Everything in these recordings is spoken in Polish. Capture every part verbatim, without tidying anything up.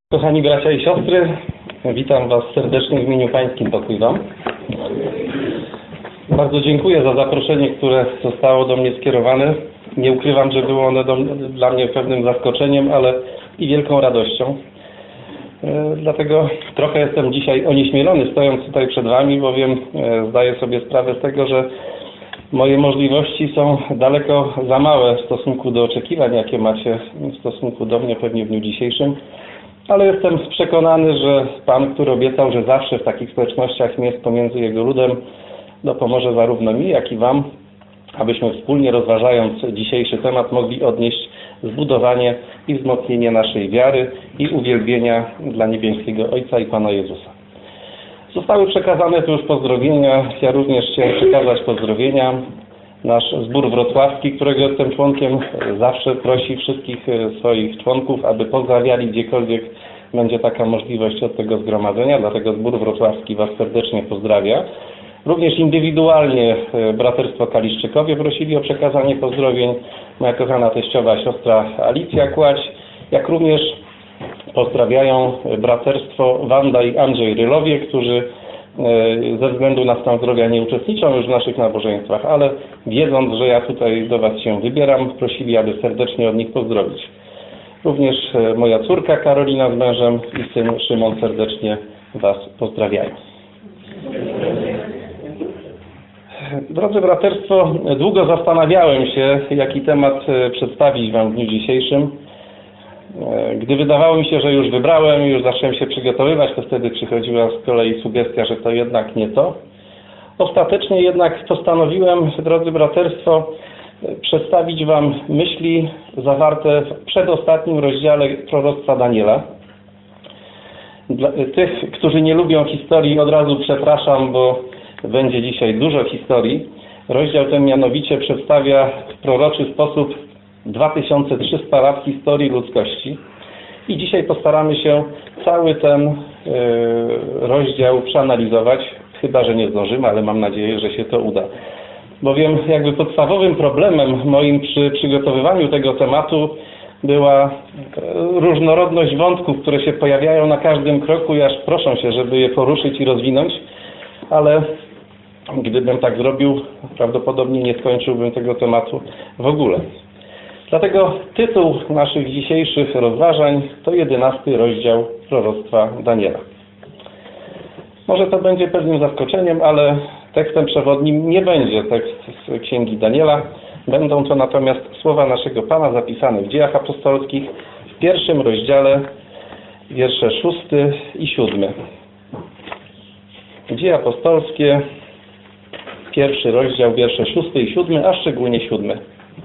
Kochani bracia i siostry, witam Was serdecznie w imieniu Pańskim, pokój Wam. Bardzo dziękuję za zaproszenie, które zostało do mnie skierowane. Nie ukrywam, że było ono do, dla mnie pewnym zaskoczeniem, ale i wielką radością. E, dlatego trochę jestem dzisiaj onieśmielony, stojąc tutaj przed Wami, bowiem e, zdaję sobie sprawę z tego, że moje możliwości są daleko za małe w stosunku do oczekiwań, jakie macie w stosunku do mnie pewnie w dniu dzisiejszym. Ale jestem przekonany, że Pan, który obiecał, że zawsze w takich społecznościach jest pomiędzy Jego ludem, dopomoże zarówno mi, jak i Wam, abyśmy wspólnie, rozważając dzisiejszy temat, mogli odnieść zbudowanie i wzmocnienie naszej wiary i uwielbienia dla niebieskiego Ojca i Pana Jezusa. Zostały przekazane tu już pozdrowienia. Ja również chciałem przekazać pozdrowienia. Nasz zbór wrocławski, którego jestem członkiem, zawsze prosi wszystkich swoich członków, aby pozdrawiali gdziekolwiek będzie taka możliwość od tego zgromadzenia. Dlatego zbór wrocławski Was serdecznie pozdrawia. Również indywidualnie braterstwo Kaliszczykowie prosili o przekazanie pozdrowień. Moja kochana teściowa siostra Alicja Kłać, jak również pozdrawiają braterstwo Wanda i Andrzej Rylowie, którzy ze względu na stan zdrowia nie uczestniczą już w naszych nabożeństwach, ale wiedząc, że ja tutaj do Was się wybieram, prosili, aby serdecznie od nich pozdrowić. Również moja córka Karolina z mężem i syn Szymon serdecznie Was pozdrawiają. Drodzy braterstwo, długo zastanawiałem się, jaki temat przedstawić Wam w dniu dzisiejszym. Gdy wydawało mi się, że już wybrałem, już zacząłem się przygotowywać, to wtedy przychodziła z kolei sugestia, że to jednak nie to. Ostatecznie jednak postanowiłem, drodzy braterstwo, przedstawić Wam myśli zawarte w przedostatnim rozdziale proroctwa Daniela. Dla tych, którzy nie lubią historii, od razu przepraszam, bo będzie dzisiaj dużo historii. Rozdział ten mianowicie przedstawia w proroczy sposób dwa tysiące trzysta lat historii ludzkości i dzisiaj postaramy się cały ten y, rozdział przeanalizować, chyba że nie zdążymy, ale mam nadzieję, że się to uda. Bowiem jakby podstawowym problemem moim przy przygotowywaniu tego tematu była różnorodność wątków, które się pojawiają na każdym kroku i aż proszą się, żeby je poruszyć i rozwinąć, ale gdybym tak zrobił, prawdopodobnie nie skończyłbym tego tematu w ogóle. Dlatego tytuł naszych dzisiejszych rozważań to jedenasty rozdział proroctwa Daniela. Może to będzie pewnym zaskoczeniem, ale tekstem przewodnim nie będzie tekst z Księgi Daniela. Będą to natomiast słowa naszego Pana zapisane w Dziejach Apostolskich w pierwszym rozdziale, wiersze szósty i siódmy. Dzieje Apostolskie, pierwszy rozdział, wiersze szósty i siódmy, a szczególnie siódmy.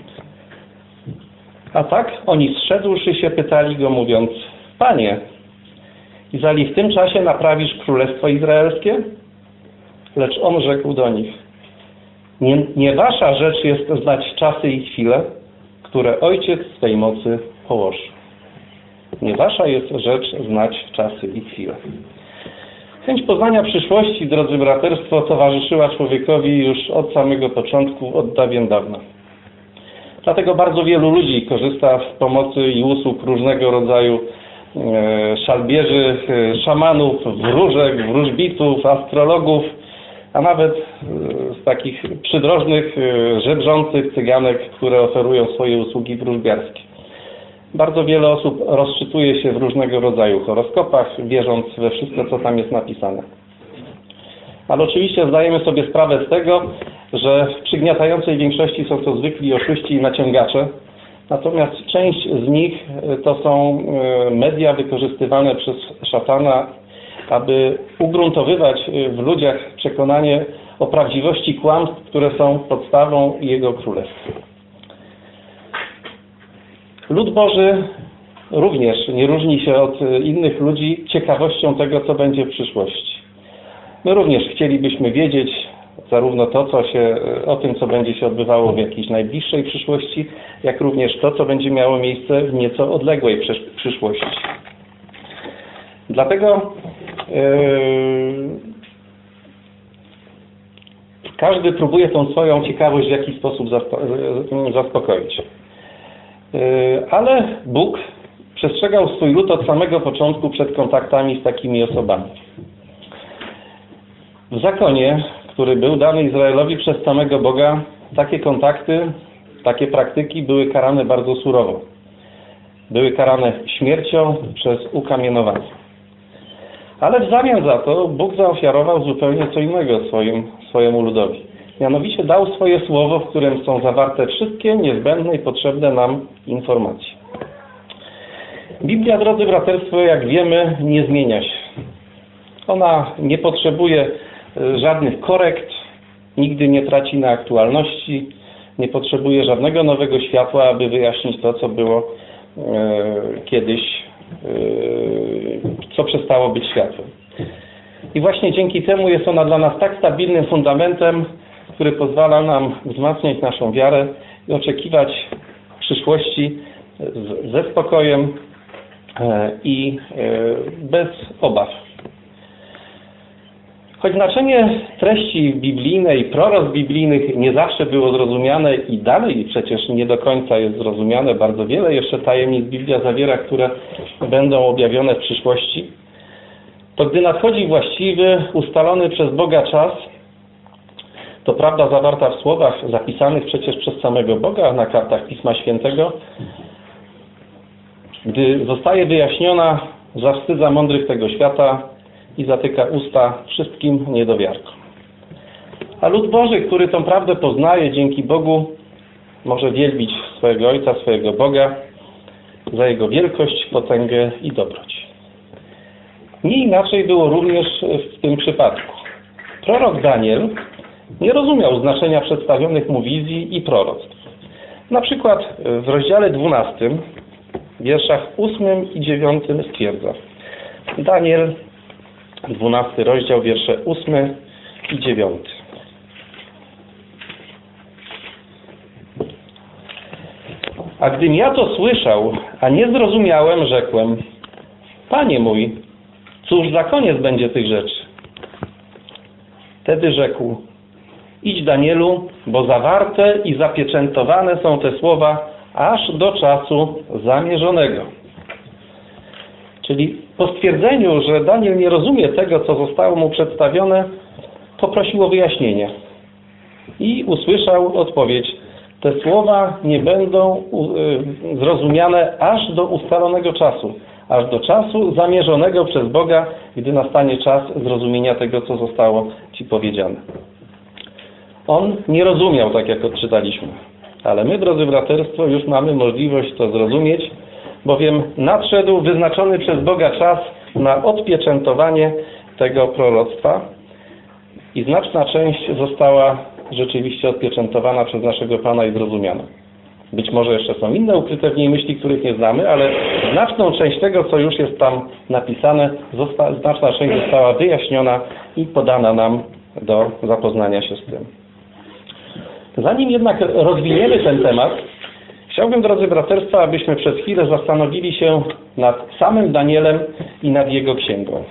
A tak oni zszedłszy się pytali go, mówiąc: Panie, Izali w tym czasie naprawisz królestwo izraelskie? Lecz on rzekł do nich: nie, nie wasza rzecz jest znać czasy i chwile, które Ojciec swej mocy położy. Nie wasza jest rzecz znać czasy i chwile. Chęć poznania przyszłości, drodzy braterstwo, towarzyszyła człowiekowi już od samego początku, od dawien dawna. Dlatego bardzo wielu ludzi korzysta z pomocy i usług różnego rodzaju e, szalbierzy, e, szamanów, wróżek, wróżbitów, astrologów, a nawet e, z takich przydrożnych, e, żebrzących cyganek, które oferują swoje usługi wróżbiarskie. Bardzo wiele osób rozczytuje się w różnego rodzaju horoskopach, wierząc we wszystko, co tam jest napisane. Ale oczywiście zdajemy sobie sprawę z tego, że w przygniatającej większości są to zwykli oszuści i naciągacze, natomiast część z nich to są media wykorzystywane przez szatana, aby ugruntowywać w ludziach przekonanie o prawdziwości kłamstw, które są podstawą jego królestwa. Lud Boży również nie różni się od innych ludzi ciekawością tego, co będzie w przyszłości. My również chcielibyśmy wiedzieć zarówno to, co się, o tym, co będzie się odbywało w jakiejś najbliższej przyszłości, jak również to, co będzie miało miejsce w nieco odległej przyszłości. Dlatego yy, każdy próbuje tą swoją ciekawość w jakiś sposób zaspokoić. Yy, ale Bóg przestrzegał swój lud od samego początku przed kontaktami z takimi osobami. W zakonie, który był dany Izraelowi przez samego Boga, takie kontakty, takie praktyki były karane bardzo surowo. Były karane śmiercią przez ukamienowanie. Ale w zamian za to Bóg zaofiarował zupełnie co innego swoim, swojemu ludowi. Mianowicie dał swoje słowo, w którym są zawarte wszystkie niezbędne i potrzebne nam informacje. Biblia, drodzy braterstwo, jak wiemy, nie zmienia się. Ona nie potrzebuje żadnych korekt, nigdy nie traci na aktualności, nie potrzebuje żadnego nowego światła, aby wyjaśnić to, co było e, kiedyś, e, co przestało być światłem. I właśnie dzięki temu jest ona dla nas tak stabilnym fundamentem, który pozwala nam wzmacniać naszą wiarę i oczekiwać przyszłości z, ze spokojem e, i e, bez obaw. Choć znaczenie treści biblijnej, proroc biblijnych nie zawsze było zrozumiane i dalej przecież nie do końca jest zrozumiane, bardzo wiele jeszcze tajemnic Biblia zawiera, które będą objawione w przyszłości, to gdy nadchodzi właściwy, ustalony przez Boga czas, to prawda zawarta w słowach zapisanych przecież przez samego Boga na kartach Pisma Świętego, gdy zostaje wyjaśniona, zawstydza mądrych tego świata i zatyka usta wszystkim niedowiarkom. A lud Boży, który tą prawdę poznaje dzięki Bogu, może wielbić swojego Ojca, swojego Boga za Jego wielkość, potęgę i dobroć. Nie inaczej było również w tym przypadku. Prorok Daniel nie rozumiał znaczenia przedstawionych mu wizji i proroctw. Na przykład w rozdziale dwunastym, w wierszach ósmym i dziewiątym stwierdza: Daniel, dwunasty rozdział, wiersze ósmy i dziewiąty. A gdym ja to słyszał, a nie zrozumiałem, rzekłem: Panie mój, cóż za koniec będzie tych rzeczy? Wtedy rzekł: Idź, Danielu, bo zawarte i zapieczętowane są te słowa aż do czasu zamierzonego. Czyli po stwierdzeniu, że Daniel nie rozumie tego, co zostało mu przedstawione, poprosił o wyjaśnienie. I usłyszał odpowiedź: te słowa nie będą zrozumiane aż do ustalonego czasu, aż do czasu zamierzonego przez Boga, gdy nastanie czas zrozumienia tego, co zostało Ci powiedziane. On nie rozumiał, tak jak odczytaliśmy. Ale my, drodzy braterstwo, już mamy możliwość to zrozumieć, bowiem nadszedł wyznaczony przez Boga czas na odpieczętowanie tego proroctwa i znaczna część została rzeczywiście odpieczętowana przez naszego Pana i zrozumiana. Być może jeszcze są inne ukryte w niej myśli, których nie znamy, ale znaczną część tego, co już jest tam napisane, zosta- znaczna część została wyjaśniona i podana nam do zapoznania się z tym. Zanim jednak rozwiniemy ten temat, chciałbym, drodzy braterstwa, abyśmy przez chwilę zastanowili się nad samym Danielem i nad jego księgą.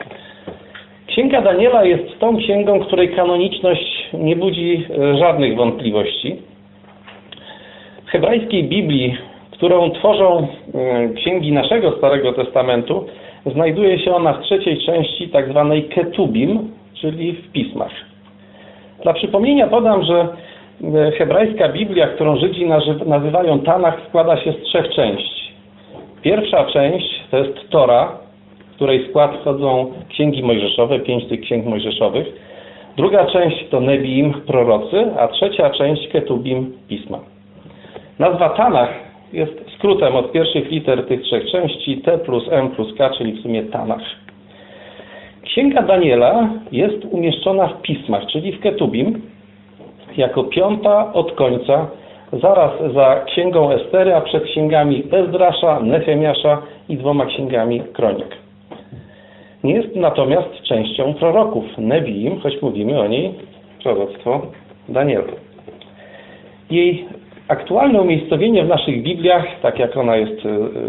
Księga Daniela jest tą księgą, której kanoniczność nie budzi żadnych wątpliwości. W hebrajskiej Biblii, którą tworzą księgi naszego Starego Testamentu, znajduje się ona w trzeciej części tak zwanej Ketubim, czyli w pismach. Dla przypomnienia podam, że hebrajska Biblia, którą Żydzi nazywają Tanach, składa się z trzech części. Pierwsza część to jest Tora, w której skład wchodzą księgi mojżeszowe, pięć tych księg mojżeszowych. Druga część to Nebiim, prorocy, a trzecia część Ketubim, pisma. Nazwa Tanach jest skrótem od pierwszych liter tych trzech części, T plus M plus K, czyli w sumie Tanach. Księga Daniela jest umieszczona w pismach, czyli w Ketubim, jako piąta od końca, zaraz za księgą Estery, a przed księgami Ezdrasza, Nehemiasza i dwoma księgami Kronik. Nie jest natomiast częścią proroków Nebiim, choć mówimy o niej proroctwo Daniela. Jej aktualne umiejscowienie w naszych Bibliach, tak jak ona jest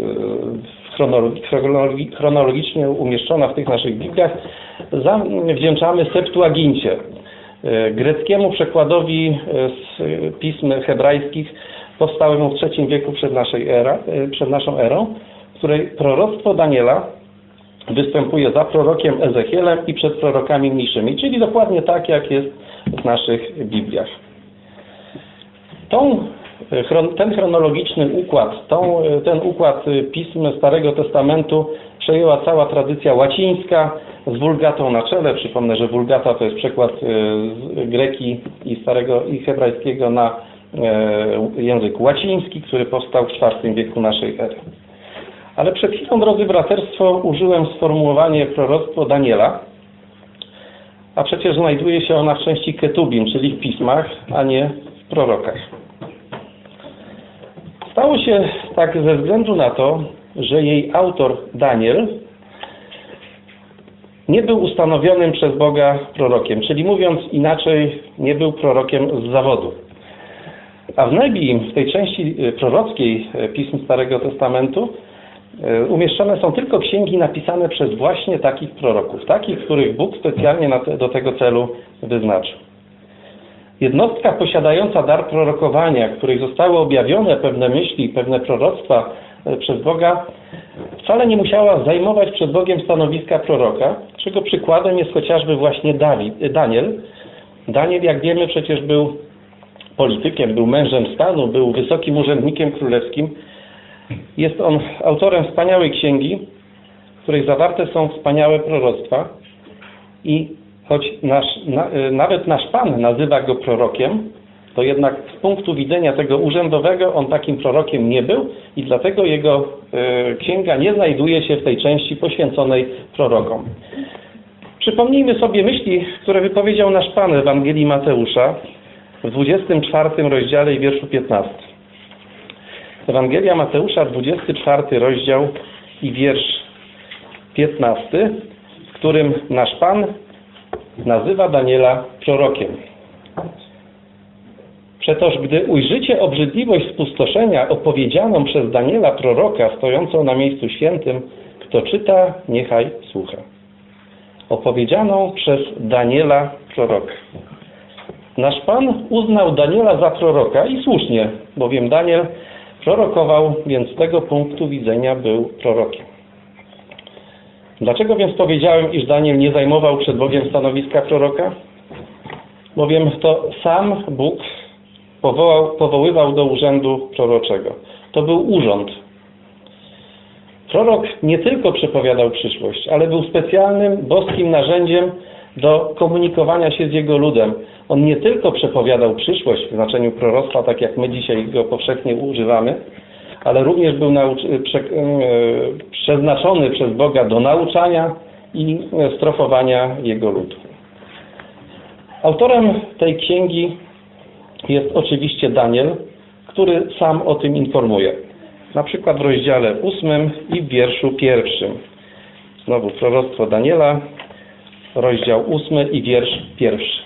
chronologicznie umieszczona w tych naszych Bibliach, wdzięczamy Septuagincie, greckiemu przekładowi z pism hebrajskich powstałemu w trzecim wieku przed, naszej era, przed naszą erą, której proroctwo Daniela występuje za prorokiem Ezechielem i przed prorokami mniejszymi, czyli dokładnie tak, jak jest w naszych Bibliach. Tą, ten chronologiczny układ, tą, ten układ pism Starego Testamentu przejęła cała tradycja łacińska z Wulgatą na czele. Przypomnę, że Wulgata to jest przekład z greki i starego i hebrajskiego na język łaciński, który powstał w czwartym wieku naszej ery. Ale przed chwilą, drodzy braterstwo, użyłem sformułowania proroctwo Daniela, a przecież znajduje się ona w części Ketubim, czyli w pismach, a nie w prorokach. Stało się tak ze względu na to, że jej autor Daniel nie był ustanowionym przez Boga prorokiem, czyli mówiąc inaczej, nie był prorokiem z zawodu. A w Nebii, w tej części prorockiej pism Starego Testamentu, umieszczone są tylko księgi napisane przez właśnie takich proroków, takich, których Bóg specjalnie na te, do tego celu wyznaczył. Jednostka posiadająca dar prorokowania, której zostały objawione pewne myśli, pewne proroctwa przez Boga, wcale nie musiała zajmować przed Bogiem stanowiska proroka, czego przykładem jest chociażby właśnie Dawid, Daniel. Daniel, jak wiemy, przecież był politykiem, był mężem stanu, był wysokim urzędnikiem królewskim. Jest on autorem wspaniałej księgi, w której zawarte są wspaniałe proroctwa i choć nasz, na, nawet nasz Pan nazywa go prorokiem, to jednak z punktu widzenia tego urzędowego on takim prorokiem nie był i dlatego jego y, księga nie znajduje się w tej części poświęconej prorokom. Przypomnijmy sobie myśli, które wypowiedział nasz Pan w Ewangelii Mateusza w dwudziestym czwartym rozdziale i wierszu piętnastym. Ewangelia Mateusza, dwudziesty czwarty rozdział i wiersz piętnasty, w którym nasz Pan nazywa Daniela prorokiem. Przetoż gdy ujrzycie obrzydliwość spustoszenia opowiedzianą przez Daniela proroka stojącą na miejscu świętym, kto czyta, niechaj słucha. Opowiedzianą przez Daniela proroka. Nasz Pan uznał Daniela za proroka i słusznie, bowiem Daniel prorokował, więc z tego punktu widzenia był prorokiem. Dlaczego więc powiedziałem, iż Daniel nie zajmował przed Bogiem stanowiska proroka? Bowiem to sam Bóg powołał, powoływał do urzędu proroczego. To był urząd. Prorok nie tylko przepowiadał przyszłość, ale był specjalnym boskim narzędziem do komunikowania się z jego ludem. On nie tylko przepowiadał przyszłość w znaczeniu proroctwa, tak jak my dzisiaj go powszechnie używamy, ale również był nauczy- prze- przeznaczony przez Boga do nauczania i strofowania jego ludu. Autorem tej księgi jest oczywiście Daniel, który sam o tym informuje. Na przykład w rozdziale ósmym i w wierszu pierwszym. Znowu proroctwo Daniela, rozdział ósmy i wiersz pierwszy.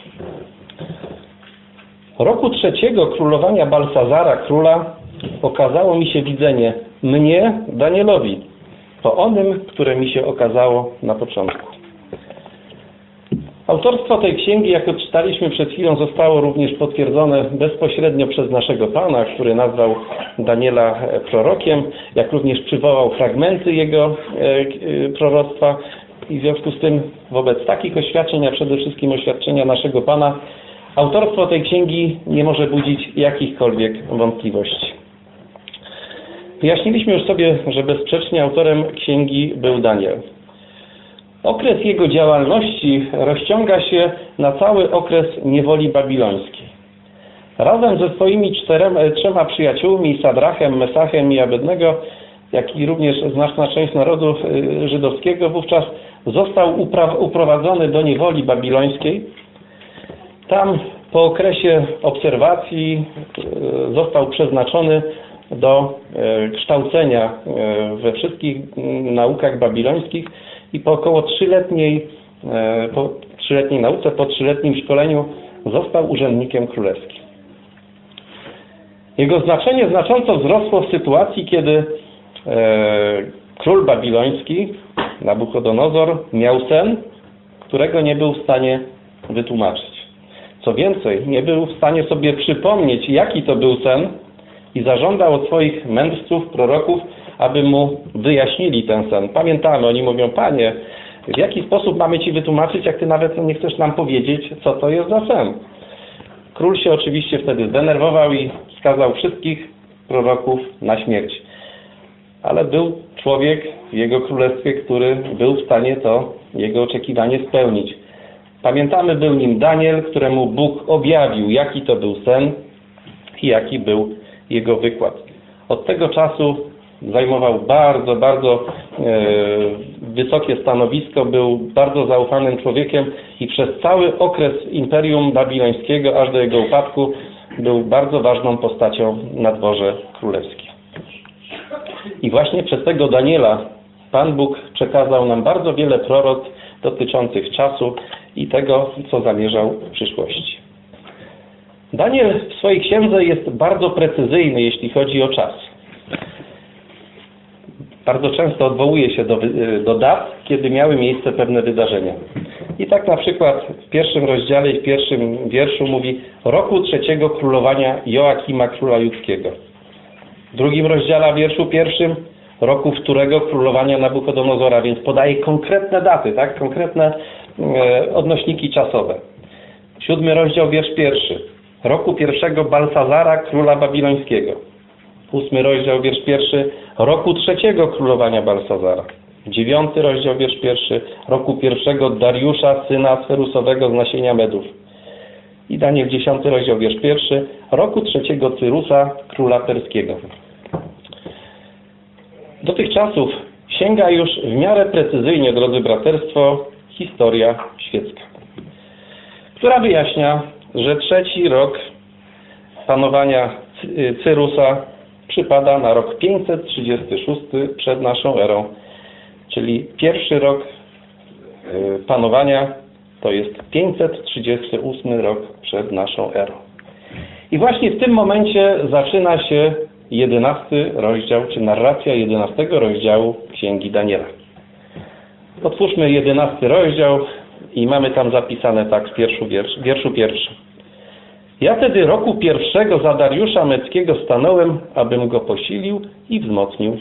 Roku trzeciego królowania Balsazara, króla, okazało mi się widzenie, mnie, Danielowi, po onym, które mi się okazało na początku. Autorstwo tej księgi, jak odczytaliśmy przed chwilą, zostało również potwierdzone bezpośrednio przez naszego Pana, który nazwał Daniela prorokiem, jak również przywołał fragmenty jego proroctwa i w związku z tym wobec takich oświadczeń, a przede wszystkim oświadczenia naszego Pana, autorstwo tej księgi nie może budzić jakichkolwiek wątpliwości. Wyjaśniliśmy już sobie, że bezsprzecznie autorem księgi był Daniel. Okres jego działalności rozciąga się na cały okres niewoli babilońskiej. Razem ze swoimi czterema, trzema przyjaciółmi, Sadrachem, Mesachem i Abednego, jak i również znaczna część narodu żydowskiego, wówczas został uprowadzony do niewoli babilońskiej. Tam po okresie obserwacji został przeznaczony do kształcenia we wszystkich naukach babilońskich i po około trzyletniej, po trzyletniej nauce, po trzyletnim szkoleniu został urzędnikiem królewskim. Jego znaczenie znacząco wzrosło w sytuacji, kiedy król babiloński, Nabuchodonozor, miał sen, którego nie był w stanie wytłumaczyć. Co więcej, nie był w stanie sobie przypomnieć, jaki to był sen i zażądał od swoich mędrców, proroków, aby mu wyjaśnili ten sen. Pamiętamy, oni mówią: panie, w jaki sposób mamy ci wytłumaczyć, jak ty nawet nie chcesz nam powiedzieć, co to jest za sen? Król się oczywiście wtedy zdenerwował i skazał wszystkich proroków na śmierć. Ale był człowiek w jego królestwie, który był w stanie to jego oczekiwanie spełnić. Pamiętamy, był nim Daniel, któremu Bóg objawił, jaki to był sen i jaki był jego wykład. Od tego czasu zajmował bardzo, bardzo e, wysokie stanowisko, był bardzo zaufanym człowiekiem i przez cały okres Imperium Babilońskiego, aż do jego upadku, był bardzo ważną postacią na dworze królewskim. I właśnie przez tego Daniela Pan Bóg przekazał nam bardzo wiele proroctw dotyczących czasu i tego, co zamierzał w przyszłości. Daniel w swojej księdze jest bardzo precyzyjny, jeśli chodzi o czas. Bardzo często odwołuje się do, do dat, kiedy miały miejsce pewne wydarzenia. I tak na przykład w pierwszym rozdziale i w pierwszym wierszu mówi: roku trzeciego królowania Joakima króla judzkiego. W drugim rozdziale, w wierszu pierwszym, roku wtórego królowania Nabuchodonozora, więc podaje konkretne daty, tak? Konkretne e, odnośniki czasowe. Siódmy rozdział, wiersz pierwszy. Roku pierwszego Balsazara, króla babilońskiego. Ósmy rozdział, wiersz pierwszy. Roku trzeciego królowania Balsazara. Dziewiąty rozdział, wiersz pierwszy. Roku pierwszego Dariusza, syna Sferusowego z nasienia Medów. I Daniel, dziesiąty rozdział, wiersz pierwszy. Roku trzeciego Cyrusa, króla perskiego. Do tych czasów sięga już w miarę precyzyjnie, drodzy braterstwo, historia świecka, która wyjaśnia, że trzeci rok panowania Cyrusa przypada na rok pięćset trzydziesty szósty przed naszą erą, czyli pierwszy rok panowania to jest pięćset trzydziesty ósmy rok przed naszą erą. I właśnie w tym momencie zaczyna się jedenasty rozdział, czy narracja jedenastego rozdziału Księgi Daniela. Otwórzmy jedenasty rozdział i mamy tam zapisane tak w pierwszy wiersz, wierszu pierwszym. Ja tedy roku pierwszego za Dariusza Meckiego stanąłem, abym go posilił i wzmocnił.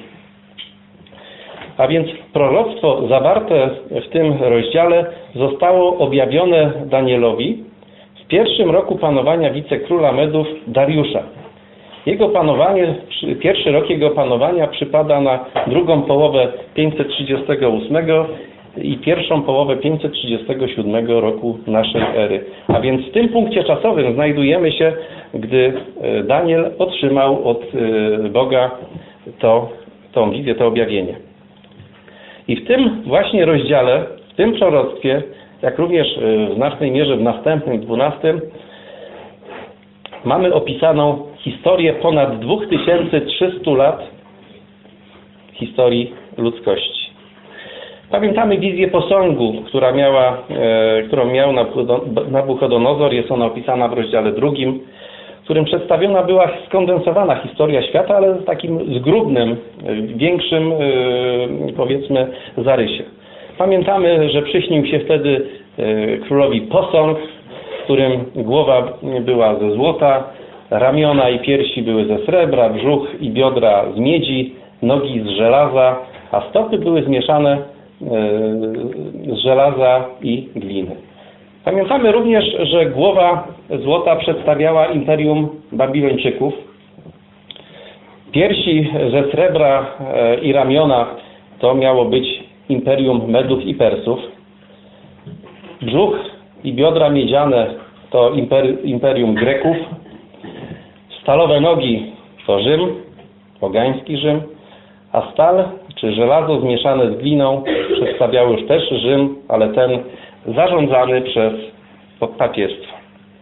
A więc proroctwo zawarte w tym rozdziale zostało objawione Danielowi w pierwszym roku panowania wicekróla Medów Dariusza. Jego panowanie, pierwszy rok jego panowania przypada na drugą połowę pięćset trzydziestego ósmego i pierwszą połowę pięćset trzydziestego siódmego roku naszej ery. A więc w tym punkcie czasowym znajdujemy się, gdy Daniel otrzymał od Boga to, tą wizję, to objawienie. I w tym właśnie rozdziale, w tym proroctwie, jak również w znacznej mierze w następnym, dwunastym, mamy opisaną historię ponad dwa tysiące trzysta lat historii ludzkości. Pamiętamy wizję posągu, która miała, e, którą miał Nabuchodonozor. Jest ona opisana w rozdziale drugim, w którym przedstawiona była skondensowana historia świata, ale w takim zgrubnym, większym, e, powiedzmy, zarysie. Pamiętamy, że przyśnił się wtedy e, królowi posąg, w którym głowa była ze złota, ramiona i piersi były ze srebra, brzuch i biodra z miedzi, nogi z żelaza, a stopy były zmieszane z żelaza i gliny. Pamiętamy również, że głowa złota przedstawiała Imperium Babilończyków. Piersi ze srebra i ramiona to miało być Imperium Medów i Persów. Brzuch i biodra miedziane to Imperium Greków. Stalowe nogi to Rzym, pogański Rzym, a stal czy żelazo zmieszane z gliną przedstawiały już też Rzym, ale ten zarządzany przez papieństwo.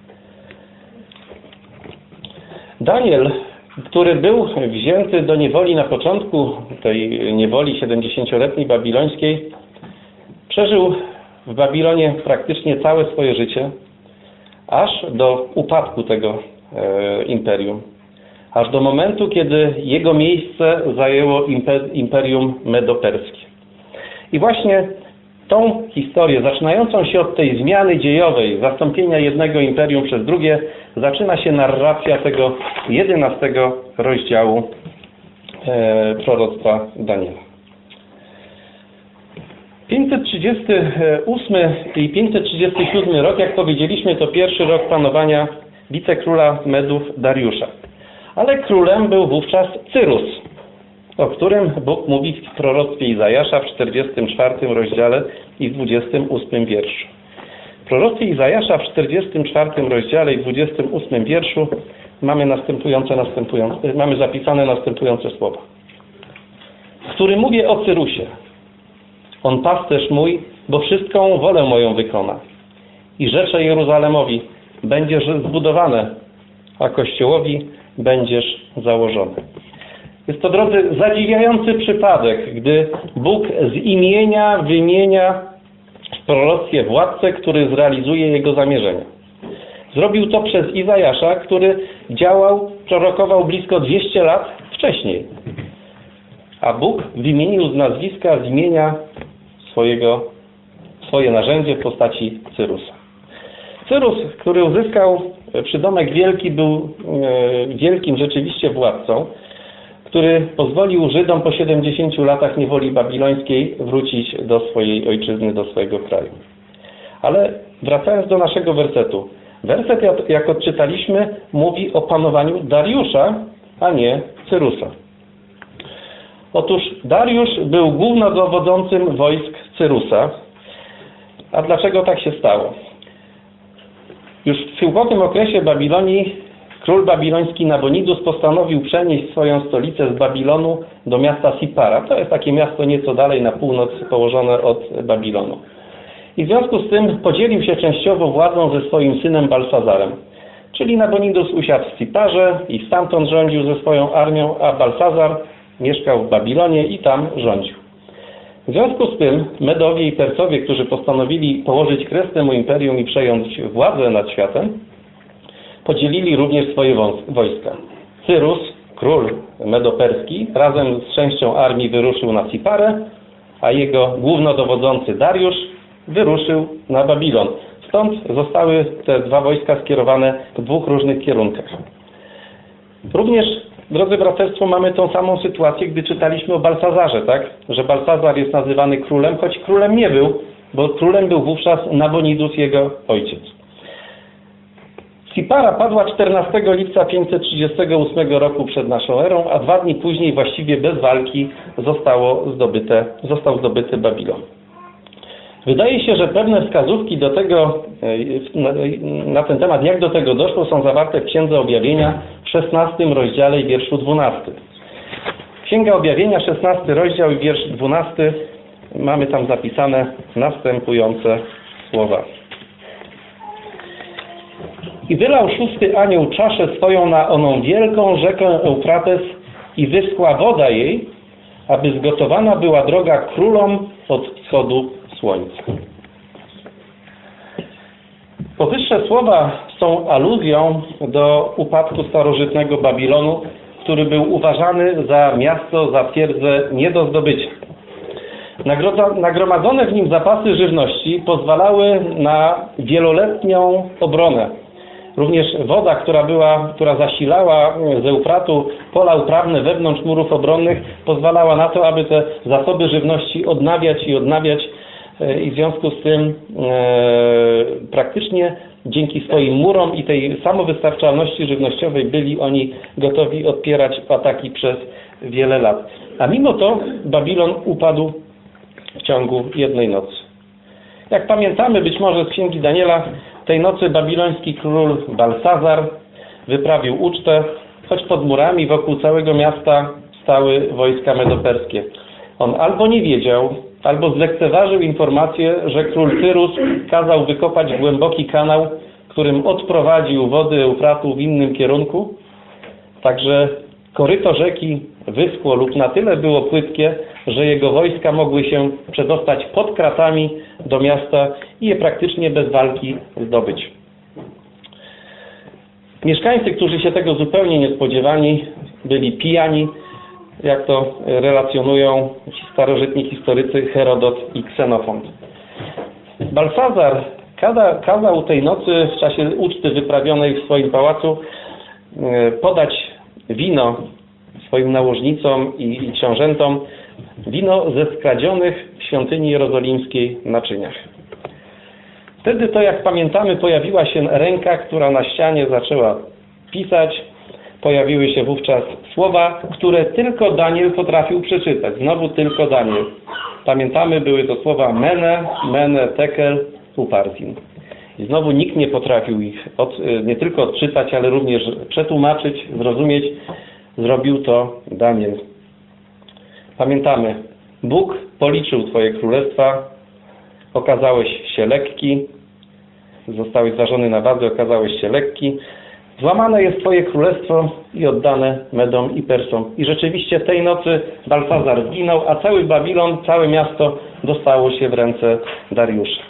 Daniel, który był wzięty do niewoli na początku tej niewoli siedemdziesięcioletniej babilońskiej, przeżył w Babilonie praktycznie całe swoje życie, aż do upadku tego e, imperium. Aż do momentu, kiedy jego miejsce zajęło Imperium Medo-Perskie. I właśnie tą historię, zaczynającą się od tej zmiany dziejowej, zastąpienia jednego imperium przez drugie, zaczyna się narracja tego jedenastego rozdziału e, proroctwa Daniela. pięćset trzydziesty ósmy i pięćset trzydziesty siódmy rok, jak powiedzieliśmy, to pierwszy rok panowania wicekróla Medów Dariusza. Ale królem był wówczas Cyrus, o którym Bóg mówi w proroctwie Izajasza w czterdziestym czwartym rozdziale i w dwudziestym ósmym wierszu. W proroctwie Izajasza w czterdziestym czwartym rozdziale i dwudziestym ósmym wierszu mamy następujące, następujące, mamy zapisane następujące słowa. Który mówię o Cyrusie. On pasterz mój, bo wszystką wolę moją wykona. I rzeczę Jeruzalemowi, będziesz zbudowane, a Kościołowi będziesz założony. Jest to, drodzy, zadziwiający przypadek, gdy Bóg z imienia wymienia w proroctwie władcę, który zrealizuje jego zamierzenia. Zrobił to przez Izajasza, który działał, prorokował blisko dwieście lat wcześniej. A Bóg wymienił z nazwiska, z imienia swojego, swoje narzędzie w postaci Cyrusa. Cyrus, który uzyskał przydomek wielki, był e, wielkim rzeczywiście władcą, który pozwolił Żydom po siedemdziesięciu latach niewoli babilońskiej wrócić do swojej ojczyzny, do swojego kraju. Ale wracając do naszego wersetu. Werset, jak odczytaliśmy, mówi o panowaniu Dariusza, a nie Cyrusa. Otóż Dariusz był głównodowodzącym wojsk Cyrusa. A dlaczego tak się stało? Już w chyłkowym okresie Babilonii król babiloński Nabonidus postanowił przenieść swoją stolicę z Babilonu do miasta Sipara. To jest takie miasto nieco dalej na północ położone od Babilonu. I w związku z tym podzielił się częściowo władzą ze swoim synem Balsazarem. Czyli Nabonidus usiadł w Siparze i stamtąd rządził ze swoją armią, a Balsazar mieszkał w Babilonie i tam rządził. W związku z tym Medowie i Persowie, którzy postanowili położyć kres temu imperium i przejąć władzę nad światem, podzielili również swoje wojska. Cyrus, król medoperski, razem z częścią armii wyruszył na Siparę, a jego głównodowodzący Dariusz wyruszył na Babilon. Stąd zostały te dwa wojska skierowane w dwóch różnych kierunkach. Również, drodzy braterstwo, mamy tą samą sytuację, gdy czytaliśmy o Balsazarze, tak? Że Balsazar jest nazywany królem, choć królem nie był, bo królem był wówczas Nabonidus, jego ojciec. Sipara padła czternastego lipca pięćset trzydziestego ósmego roku przed naszą erą, a dwa dni później właściwie bez walki zostało zdobyte, został zdobyty Babilon. Wydaje się, że pewne wskazówki do tego, na ten temat, jak do tego doszło, są zawarte w Księdze Objawienia w szesnastym rozdziale i wierszu dwunastym. Księga Objawienia, szesnasty rozdział i wiersz dwunasty, mamy tam zapisane następujące słowa. I wylał szósty anioł czaszę swoją na oną wielką rzekę Eufrates i wyschła woda jej, aby zgotowana była droga królom od wschodu słońca. Powyższe słowa są aluzją do upadku starożytnego Babilonu, który był uważany za miasto, za twierdzę nie do zdobycia. Nagromadzone w nim zapasy żywności pozwalały na wieloletnią obronę. Również woda, która była, która zasilała z Eufratu pola uprawne wewnątrz murów obronnych, pozwalała na to, aby te zasoby żywności odnawiać i odnawiać i w związku z tym e, praktycznie dzięki swoim murom i tej samowystarczalności żywnościowej byli oni gotowi odpierać ataki przez wiele lat. A mimo to Babilon upadł w ciągu jednej nocy. Jak pamiętamy być może z Księgi Daniela, tej nocy babiloński król Balsazar wyprawił ucztę, choć pod murami wokół całego miasta stały wojska medoperskie. On albo nie wiedział, albo zlekceważył informację, że król Cyrus kazał wykopać głęboki kanał, którym odprowadził wody Eufratu w innym kierunku. Także koryto rzeki wyschło lub na tyle było płytkie, że jego wojska mogły się przedostać pod kratami do miasta i je praktycznie bez walki zdobyć. Mieszkańcy, którzy się tego zupełnie nie spodziewali, byli pijani, jak to relacjonują starożytni historycy Herodot i Ksenofont. Balsazar kazał tej nocy w czasie uczty wyprawionej w swoim pałacu podać wino swoim nałożnicom i, i książętom wino ze skradzionych w świątyni jerozolimskiej naczyniach. Wtedy to, jak pamiętamy, pojawiła się ręka, która na ścianie zaczęła pisać. Pojawiły się wówczas słowa, które tylko Daniel potrafił przeczytać. Znowu tylko Daniel. Pamiętamy, były to słowa mene, mene, tekel, uparsin. I znowu nikt nie potrafił ich od, nie tylko odczytać, ale również przetłumaczyć, zrozumieć. Zrobił to Daniel. Pamiętamy, Bóg policzył Twoje królestwa, okazałeś się lekki, zostałeś zrażony na wadze, okazałeś się lekki. Złamane jest Twoje królestwo i oddane Medom i Persom. I rzeczywiście w tej nocy Baltazar zginął, a cały Babilon, całe miasto dostało się w ręce Dariusza.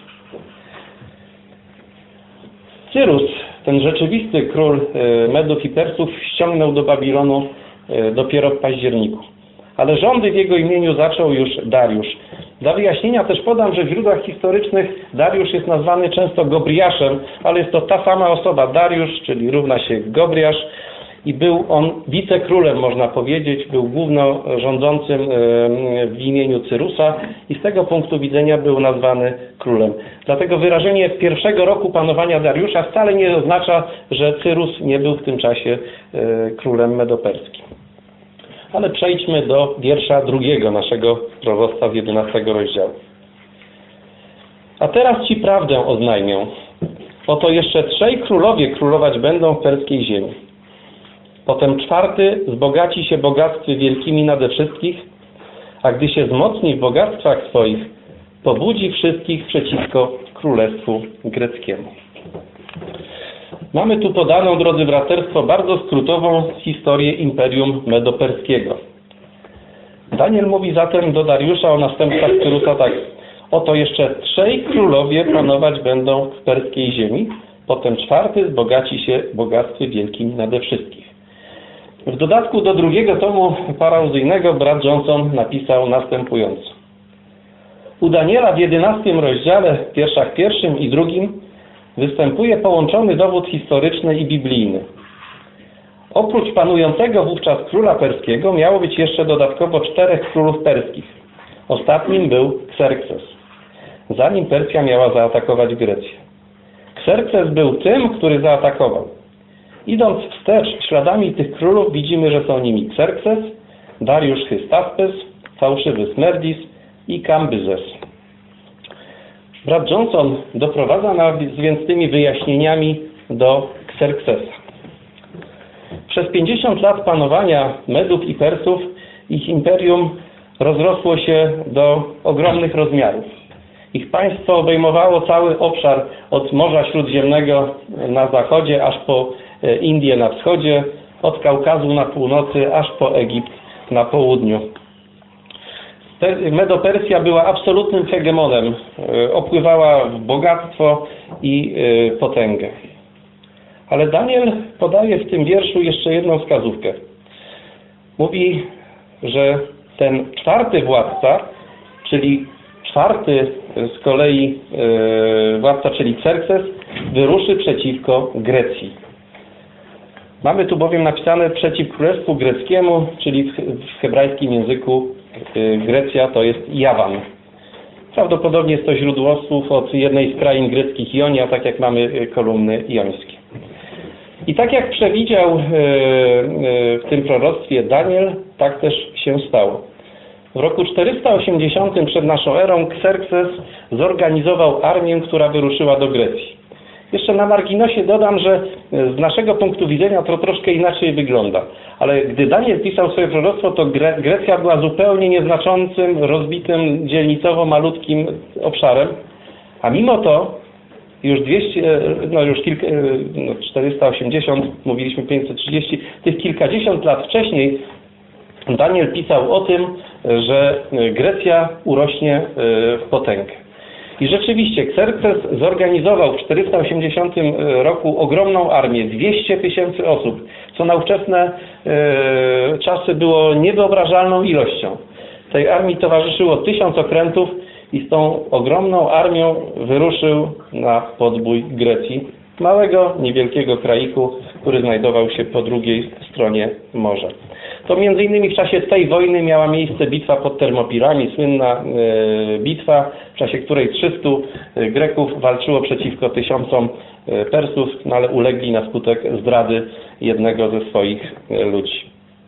Cyrus, ten rzeczywisty król Medów i Persów, ściągnął do Babilonu dopiero w październiku. Ale rządy w jego imieniu zaczął już Dariusz. Dla wyjaśnienia też podam, że w źródłach historycznych Dariusz jest nazwany często Gobriaszem, ale jest to ta sama osoba, Dariusz, czyli równa się Gobriasz, i był on wicekrólem, można powiedzieć, był główno rządzącym w imieniu Cyrusa i z tego punktu widzenia był nazwany królem. Dlatego wyrażenie pierwszego roku panowania Dariusza wcale nie oznacza, że Cyrus nie był w tym czasie królem medoperskim. Ale przejdźmy do wiersza drugiego naszego proroctwa z jedenastego rozdziału. A teraz Ci prawdę oznajmię. Oto jeszcze trzej królowie królować będą w perskiej ziemi. Potem czwarty wzbogaci się bogactwy wielkimi nade wszystkich, a gdy się wzmocni w bogactwach swoich, pobudzi wszystkich przeciwko królestwu greckiemu. Mamy tu podaną, drodzy braterstwo, bardzo skrótową historię Imperium Medoperskiego. Daniel mówi zatem do Dariusza o następcach Cyrusa tak. Oto jeszcze trzej królowie panować będą w perskiej ziemi, potem czwarty wzbogaci się bogactwy wielkimi nade wszystkich. W dodatku do drugiego tomu parauzyjnego brat Johnson napisał następująco. U Daniela w jedenastym rozdziale, w wierszach pierwszym i drugim, występuje połączony dowód historyczny i biblijny. Oprócz panującego wówczas króla perskiego miało być jeszcze dodatkowo czterech królów perskich. Ostatnim był Kserkses, zanim Persja miała zaatakować Grecję. Kserkses był tym, który zaatakował. Idąc wstecz śladami tych królów widzimy, że są nimi Kserkses, Dariusz Hystaspes, fałszywy Smerdis i Kambyzes. Brat Johnson doprowadza nas więc tymi wyjaśnieniami do Kserksesa. Przez pięćdziesiąt lat panowania Medów i Persów ich imperium rozrosło się do ogromnych rozmiarów. Ich państwo obejmowało cały obszar od Morza Śródziemnego na zachodzie, aż po Indię na wschodzie, od Kaukazu na północy, aż po Egipt na południu. Medopersja była absolutnym hegemonem, opływała w bogactwo i potęgę. Ale Daniel podaje w tym wierszu jeszcze jedną wskazówkę. Mówi, że ten czwarty władca, czyli czwarty z kolei władca, czyli Kserkses, wyruszy przeciwko Grecji. Mamy tu bowiem napisane przeciw królestwu greckiemu, czyli w hebrajskim języku Grecja to jest Jawan. Prawdopodobnie jest to źródło słów od jednej z krain greckich Ionia, tak jak mamy kolumny jońskie. I tak jak przewidział w tym proroctwie Daniel, tak też się stało. W roku czterysta osiemdziesiątym przed naszą erą Kserkses zorganizował armię, która wyruszyła do Grecji. Jeszcze na marginesie dodam, że z naszego punktu widzenia to troszkę inaczej wygląda. Ale gdy Daniel pisał swoje proroctwo, to Gre Grecja była zupełnie nieznaczącym, rozbitym, dzielnicowo malutkim obszarem. A mimo to już dwieście, no już kilka, no czterysta osiemdziesiąt, mówiliśmy pięćset trzydzieści, tych kilkadziesiąt lat wcześniej Daniel pisał o tym, że Grecja urośnie w potęgę. I rzeczywiście Kserkses zorganizował w czterysta osiemdziesiątym roku ogromną armię, dwieście tysięcy osób, co na ówczesne e, czasy było niewyobrażalną ilością. Tej armii towarzyszyło tysiąc okrętów i z tą ogromną armią wyruszył na podbój Grecji małego, niewielkiego kraiku, który znajdował się po drugiej stronie morza. To między innymi w czasie tej wojny miała miejsce bitwa pod Termopilami, słynna e, bitwa, w czasie której trzystu Greków walczyło przeciwko tysiącom Persów, no ale ulegli na skutek zdrady jednego ze swoich ludzi.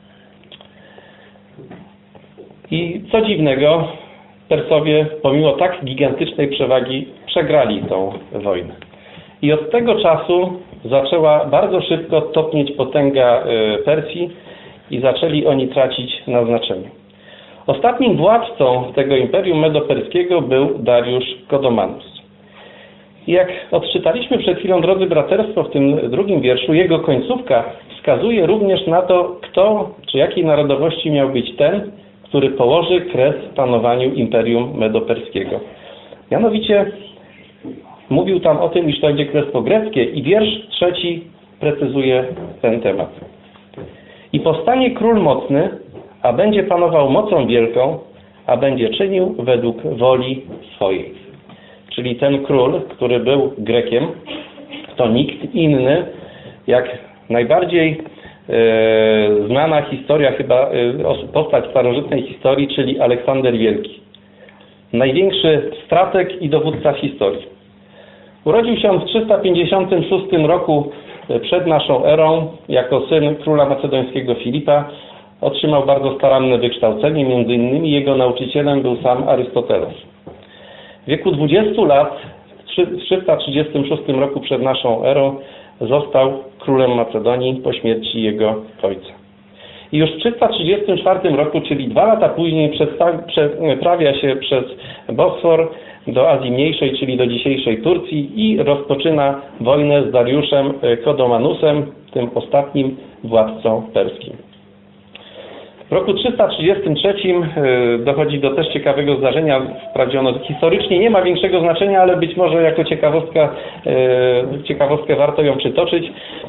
I co dziwnego, Persowie pomimo tak gigantycznej przewagi przegrali tą wojnę. I od tego czasu zaczęła bardzo szybko topnieć potęga Persji i zaczęli oni tracić na znaczeniu. Ostatnim władcą tego imperium medoperskiego był Dariusz Kodomanus. I jak odczytaliśmy przed chwilą, drodzy braterstwo, w tym drugim wierszu, jego końcówka wskazuje również na to, kto czy jakiej narodowości miał być ten, który położy kres panowaniu imperium medoperskiego. Mianowicie mówił tam o tym, iż to będzie królestwo greckie i wiersz trzeci precyzuje ten temat. I powstanie król mocny, a będzie panował mocą wielką, a będzie czynił według woli swojej. Czyli ten król, który był Grekiem, to nikt inny, jak najbardziej e, znana historia, chyba e, postać starożytnej historii, czyli Aleksander Wielki. Największy strateg i dowódca historii. Urodził się w trzysta pięćdziesiątym szóstym roku przed naszą erą jako syn króla macedońskiego Filipa. Otrzymał bardzo staranne wykształcenie, między innymi jego nauczycielem był sam Arystoteles. W wieku dwudziestu lat, w trzysta trzydziestym szóstym roku przed naszą erą, został królem Macedonii po śmierci jego ojca. I już w trzysta trzydziestym czwartym roku, czyli dwa lata później, przeprawia się przez Bosfor do Azji Mniejszej, czyli do dzisiejszej Turcji i rozpoczyna wojnę z Dariuszem Kodomanusem, tym ostatnim władcą perskim. W roku trzysta trzydziestym trzecim dochodzi do też ciekawego zdarzenia. Wprawdzie ono historycznie nie ma większego znaczenia, ale być może jako ciekawostka, ciekawostkę warto ją przytoczyć.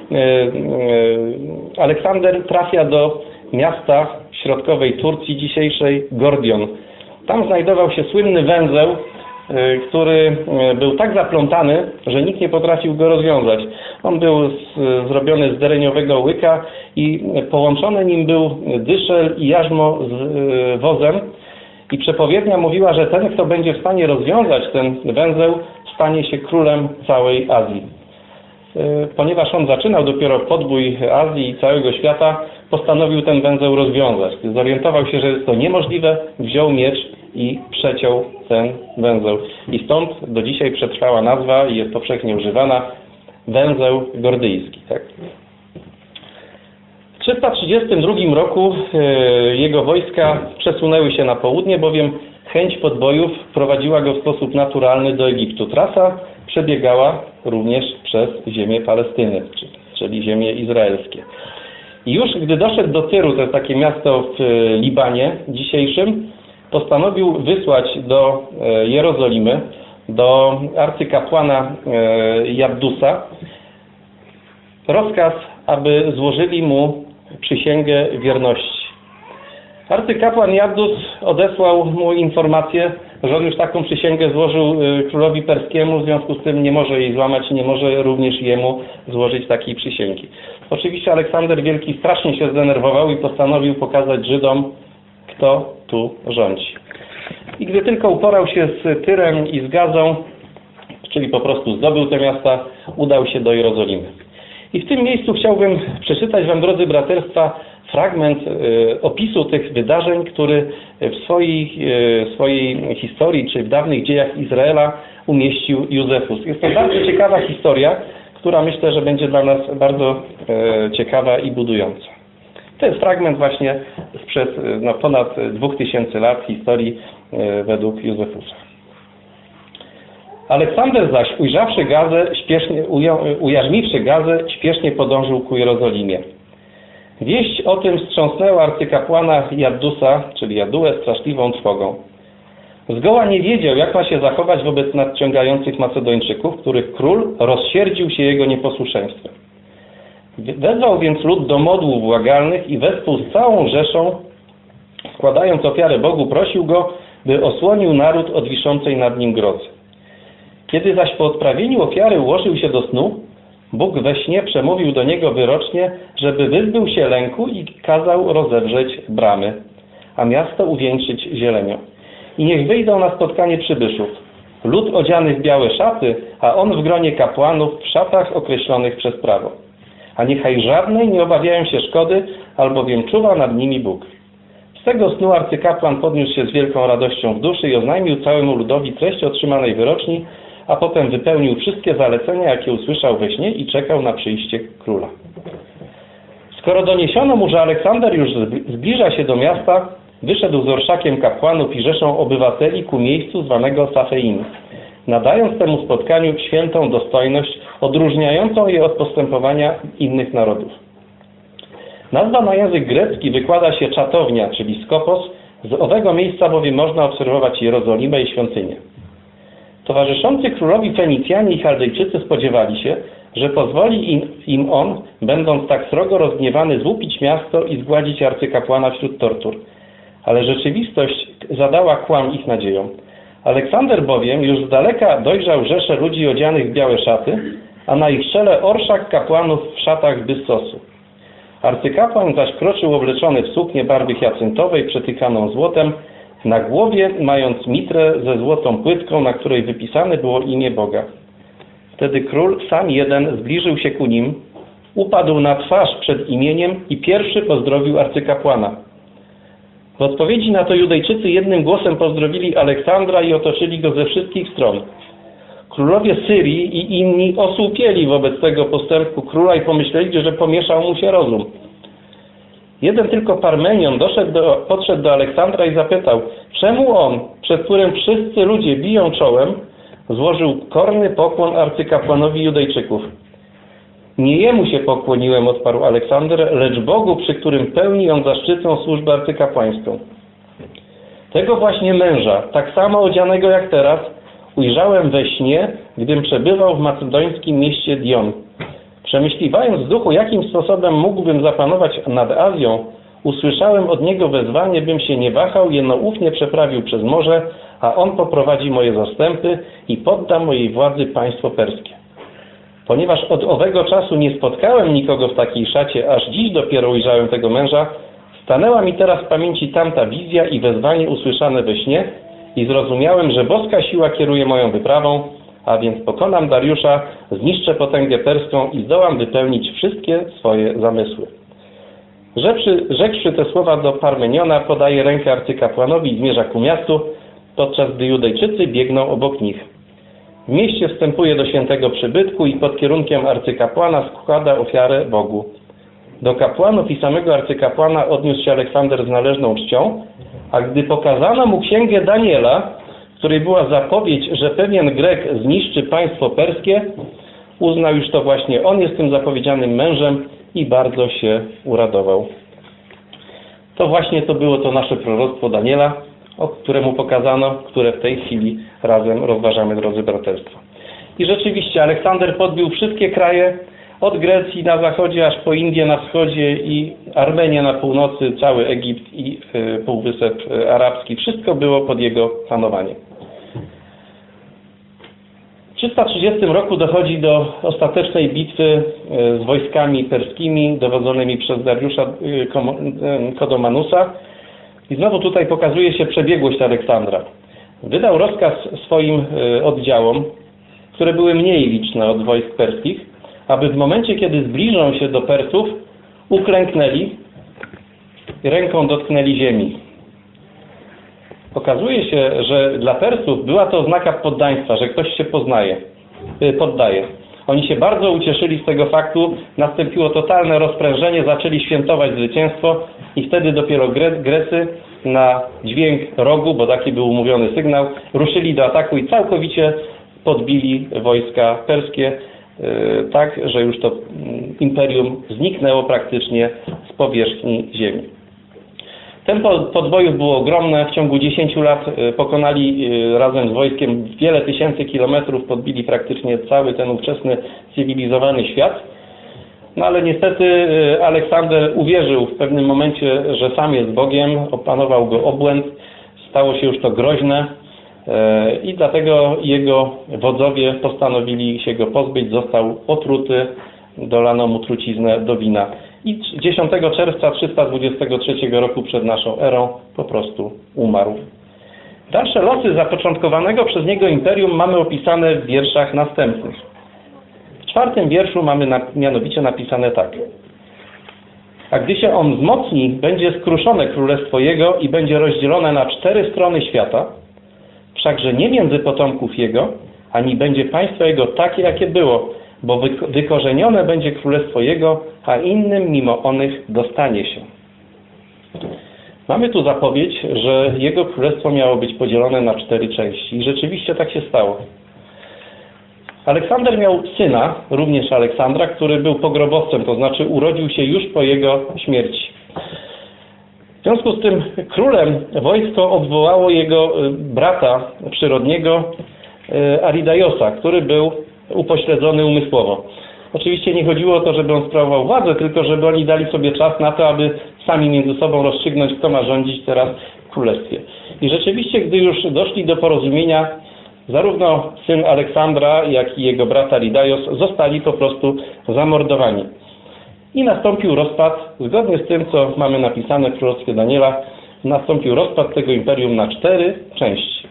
Aleksander trafia do miasta środkowej Turcji dzisiejszej Gordion. Tam znajdował się słynny węzeł, który był tak zaplątany, że nikt nie potrafił go rozwiązać. On był z, zrobiony z dereniowego łyka i połączony nim był dyszel i jarzmo z y, wozem. I przepowiednia mówiła, że ten, kto będzie w stanie rozwiązać ten węzeł, stanie się królem całej Azji. Y, ponieważ on zaczynał dopiero podbój Azji i całego świata, postanowił ten węzeł rozwiązać. Zorientował się, że jest to niemożliwe, wziął miecz i przeciął ten węzeł. I stąd do dzisiaj przetrwała nazwa i jest powszechnie używana węzeł gordyjski. Tak? W trzysta trzydziestym drugim roku e, jego wojska przesunęły się na południe, bowiem chęć podbojów prowadziła go w sposób naturalny do Egiptu. Trasa przebiegała również przez ziemię Palestyny, czyli ziemię izraelskie. I już gdy doszedł do Tyru, to jest takie miasto w Libanie dzisiejszym, postanowił wysłać do Jerozolimy, do arcykapłana Jabdusa rozkaz, aby złożyli mu przysięgę wierności. Arcykapłan Jabdus odesłał mu informację, że on już taką przysięgę złożył królowi perskiemu, w związku z tym nie może jej złamać, nie może również jemu złożyć takiej przysięgi. Oczywiście Aleksander Wielki strasznie się zdenerwował i postanowił pokazać Żydom, kto tu rządzi. I gdy tylko uporał się z Tyrem i z Gazą, czyli po prostu zdobył te miasta, udał się do Jerozolimy. I w tym miejscu chciałbym przeczytać wam, drodzy braterstwa, fragment y, opisu tych wydarzeń, który w swojej, y, swojej historii, czy w dawnych dziejach Izraela umieścił Józefus. Jest to bardzo ciekawa historia, która myślę, że będzie dla nas bardzo y, ciekawa i budująca. To jest fragment właśnie sprzed no, ponad dwóch tysięcy lat historii y, według Józefusa. Aleksander zaś, ujrzawszy Gazę, śpiesznie, ujarzmiwszy Gazę, śpiesznie podążył ku Jerozolimie. Wieść o tym wstrząsnęła arcykapłana Jabdusa, czyli Jadułę, straszliwą trwogą. Zgoła nie wiedział, jak ma się zachować wobec nadciągających Macedończyków, których król rozsierdził się jego nieposłuszeństwem. Wezwał więc lud do modłów błagalnych i wespół z całą rzeszą, składając ofiarę Bogu, prosił go, by osłonił naród od wiszącej nad nim grozy. Kiedy zaś po odprawieniu ofiary ułożył się do snu, Bóg we śnie przemówił do niego wyrocznie, żeby wyzbył się lęku i kazał rozewrzeć bramy, a miasto uwieńczyć zielenią. I niech wyjdą na spotkanie przybyszów. Lud odziany w białe szaty, a on w gronie kapłanów w szatach określonych przez prawo. A niechaj żadnej nie obawiają się szkody, albowiem czuwa nad nimi Bóg. Z tego snu arcykapłan podniósł się z wielką radością w duszy i oznajmił całemu ludowi treść otrzymanej wyroczni, a potem wypełnił wszystkie zalecenia, jakie usłyszał we śnie i czekał na przyjście króla. Skoro doniesiono mu, że Aleksander już zbliża się do miasta, wyszedł z orszakiem kapłanów i rzeszą obywateli ku miejscu zwanego Safeim, nadając temu spotkaniu świętą dostojność, odróżniającą je od postępowania innych narodów. Nazwa na język grecki wykłada się czatownia, czyli skopos, z owego miejsca bowiem można obserwować Jerozolimę i świątynię. Towarzyszący królowi Fenicjanie i Chaldejczycy spodziewali się, że pozwoli im, im on, będąc tak srogo rozgniewany, złupić miasto i zgładzić arcykapłana wśród tortur. Ale rzeczywistość zadała kłam ich nadziejom. Aleksander bowiem już z daleka dojrzał rzeszę ludzi odzianych w białe szaty, a na ich czele orszak kapłanów w szatach byssosu. Arcykapłan zaś kroczył obleczony w suknię barwy hiacyntowej, przetykaną złotem, na głowie mając mitrę ze złotą płytką, na której wypisane było imię Boga. Wtedy król sam jeden zbliżył się ku nim, upadł na twarz przed imieniem i pierwszy pozdrowił arcykapłana. W odpowiedzi na to Judejczycy jednym głosem pozdrowili Aleksandra i otoczyli go ze wszystkich stron. Królowie Syrii i inni osłupieli wobec tego postępu króla i pomyśleli, że pomieszał mu się rozum. Jeden tylko Parmenion doszedł do, podszedł do Aleksandra i zapytał, czemu on, przed którym wszyscy ludzie biją czołem, złożył korny pokłon arcykapłanowi Judejczyków. Nie jemu się pokłoniłem, odparł Aleksander, lecz Bogu, przy którym pełni on zaszczytną służbę arcykapłańską. Tego właśnie męża, tak samo odzianego jak teraz, ujrzałem we śnie, gdym przebywał w macedońskim mieście Dion. Przemyśliwając w duchu, jakim sposobem mógłbym zapanować nad Azją, usłyszałem od niego wezwanie, bym się nie wahał, jeno ufnie przeprawił przez morze, a on poprowadzi moje zastępy i podda mojej władzy państwo perskie. Ponieważ od owego czasu nie spotkałem nikogo w takiej szacie, aż dziś dopiero ujrzałem tego męża, stanęła mi teraz w pamięci tamta wizja i wezwanie usłyszane we śnie i zrozumiałem, że boska siła kieruje moją wyprawą, a więc pokonam Dariusza, zniszczę potęgę perską i zdołam wypełnić wszystkie swoje zamysły. Rzekłszy, rzekłszy te słowa do Parmeniona, podaje rękę arcykapłanowi i zmierza ku miastu, podczas gdy Judejczycy biegną obok nich. W mieście wstępuje do świętego przybytku i pod kierunkiem arcykapłana składa ofiarę Bogu. Do kapłanów i samego arcykapłana odniósł się Aleksander z należną czcią, a gdy pokazano mu księgę Daniela, w której była zapowiedź, że pewien Grek zniszczy państwo perskie, uznał już to właśnie on jest tym zapowiedzianym mężem i bardzo się uradował. To właśnie to było to nasze proroctwo Daniela, o któremu pokazano, które w tej chwili razem rozważamy, drodzy braterstwo. I rzeczywiście Aleksander podbił wszystkie kraje, od Grecji na zachodzie, aż po Indię na wschodzie i Armenię na północy, cały Egipt i y, Półwysep Arabski. Wszystko było pod jego panowaniem. W trzysta trzydziestym roku dochodzi do ostatecznej bitwy z wojskami perskimi dowodzonymi przez Dariusza Kodomanusa. I znowu tutaj pokazuje się przebiegłość Aleksandra. Wydał rozkaz swoim oddziałom, które były mniej liczne od wojsk perskich, aby w momencie, kiedy zbliżą się do Persów, uklęknęli i ręką dotknęli ziemi. Okazuje się, że dla Persów była to oznaka poddaństwa, że ktoś się poznaje, poddaje. Oni się bardzo ucieszyli z tego faktu, nastąpiło totalne rozprężenie, zaczęli świętować zwycięstwo i wtedy dopiero Gre Grecy na dźwięk rogu, bo taki był umówiony sygnał, ruszyli do ataku i całkowicie podbili wojska perskie, yy, tak, że już to imperium zniknęło praktycznie z powierzchni ziemi. Tempo podbojów było ogromne. W ciągu dziesięciu lat pokonali razem z wojskiem wiele tysięcy kilometrów, podbili praktycznie cały ten ówczesny cywilizowany świat. No ale niestety Aleksander uwierzył w pewnym momencie, że sam jest Bogiem, opanował go obłęd, stało się już to groźne i dlatego jego wodzowie postanowili się go pozbyć. Został otruty, dolano mu truciznę do wina i dziesiątego czerwca trzysta dwudziestego trzeciego roku przed naszą erą po prostu umarł. Dalsze losy zapoczątkowanego przez niego imperium mamy opisane w wierszach następnych. W czwartym wierszu mamy na, mianowicie napisane tak. A gdy się on wzmocni, będzie skruszone królestwo jego i będzie rozdzielone na cztery strony świata, wszakże nie między potomków jego, ani będzie państwo jego takie, jakie było, bo wykorzenione będzie królestwo jego, a innym mimo onych dostanie się. Mamy tu zapowiedź, że jego królestwo miało być podzielone na cztery części i rzeczywiście tak się stało. Aleksander miał syna, również Aleksandra, który był pogrobowcem, to znaczy urodził się już po jego śmierci. W związku z tym królem wojsko odwołało jego brata przyrodniego Aridaiosa, który był upośledzony umysłowo. Oczywiście nie chodziło o to, żeby on sprawował władzę, tylko żeby oni dali sobie czas na to, aby sami między sobą rozstrzygnąć, kto ma rządzić teraz w królestwie. I rzeczywiście, gdy już doszli do porozumienia, zarówno syn Aleksandra, jak i jego brat Aridaios zostali po prostu zamordowani. I nastąpił rozpad, zgodnie z tym, co mamy napisane w proroctwie Daniela, nastąpił rozpad tego imperium na cztery części.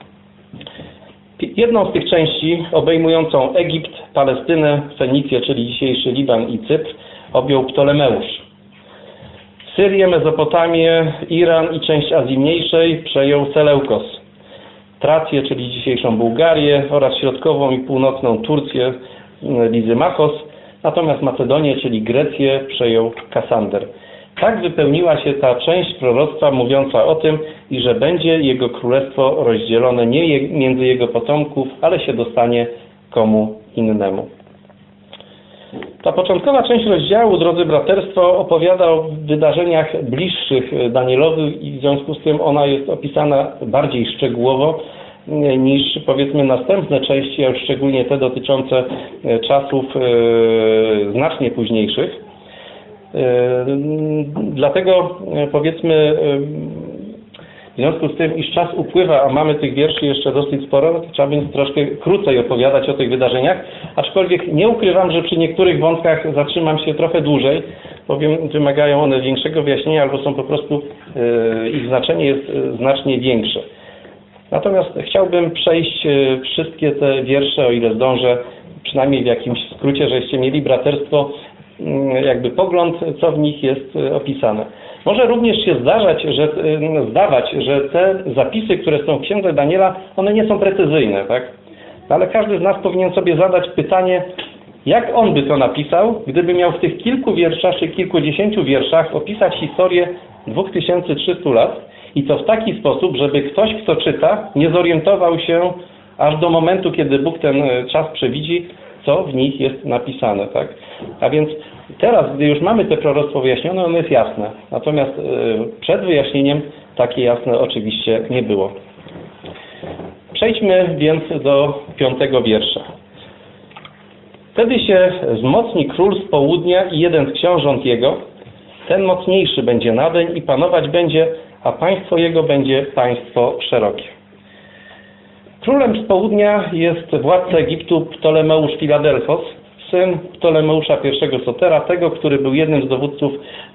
Jedną z tych części, obejmującą Egipt, Palestynę, Fenicję, czyli dzisiejszy Liban i Cypr, objął Ptolemeusz. Syrię, Mezopotamię, Iran i część Azji Mniejszej przejął Seleukos. Trację, czyli dzisiejszą Bułgarię oraz środkową i północną Turcję, Lizymachos, natomiast Macedonię, czyli Grecję, przejął Kasander. Tak wypełniła się ta część proroctwa mówiąca o tym, i że będzie jego królestwo rozdzielone nie je, między jego potomków, ale się dostanie komu innemu. Ta początkowa część rozdziału, drodzy braterstwo, opowiada o wydarzeniach bliższych Danielowi i w związku z tym ona jest opisana bardziej szczegółowo niż powiedzmy następne części, a już szczególnie te dotyczące czasów e, znacznie późniejszych. E, dlatego e, powiedzmy w związku z tym, iż czas upływa, a mamy tych wierszy jeszcze dosyć sporo, trzeba więc troszkę krócej opowiadać o tych wydarzeniach, aczkolwiek nie ukrywam, że przy niektórych wątkach zatrzymam się trochę dłużej, bowiem wymagają one większego wyjaśnienia albo są po prostu, yy, ich znaczenie jest znacznie większe. Natomiast chciałbym przejść yy, wszystkie te wiersze, o ile zdążę, przynajmniej w jakimś skrócie, żeście mieli braterstwo, yy, jakby pogląd, co w nich jest yy, opisane. Może również się zdarzać, że, zdawać, że te zapisy, które są w Księdze Daniela, one nie są precyzyjne, tak? Ale każdy z nas powinien sobie zadać pytanie, jak on by to napisał, gdyby miał w tych kilku wierszach czy kilkudziesięciu wierszach opisać historię dwa tysiące trzysta lat i to w taki sposób, żeby ktoś, kto czyta, nie zorientował się aż do momentu, kiedy Bóg ten czas przewidzi, co w nich jest napisane, tak? A więc teraz, gdy już mamy te proroctwo wyjaśnione, ono jest jasne. Natomiast przed wyjaśnieniem takie jasne oczywiście nie było. Przejdźmy więc do piątego wiersza. Wtedy się wzmocni król z południa i jeden z książąt jego, ten mocniejszy będzie nadyń i panować będzie, a państwo jego będzie państwo szerokie. Królem z południa jest władca Egiptu Ptolemeusz Filadelfos, syn Ptolemeusza I Sotera, tego, który był jednym z dowódców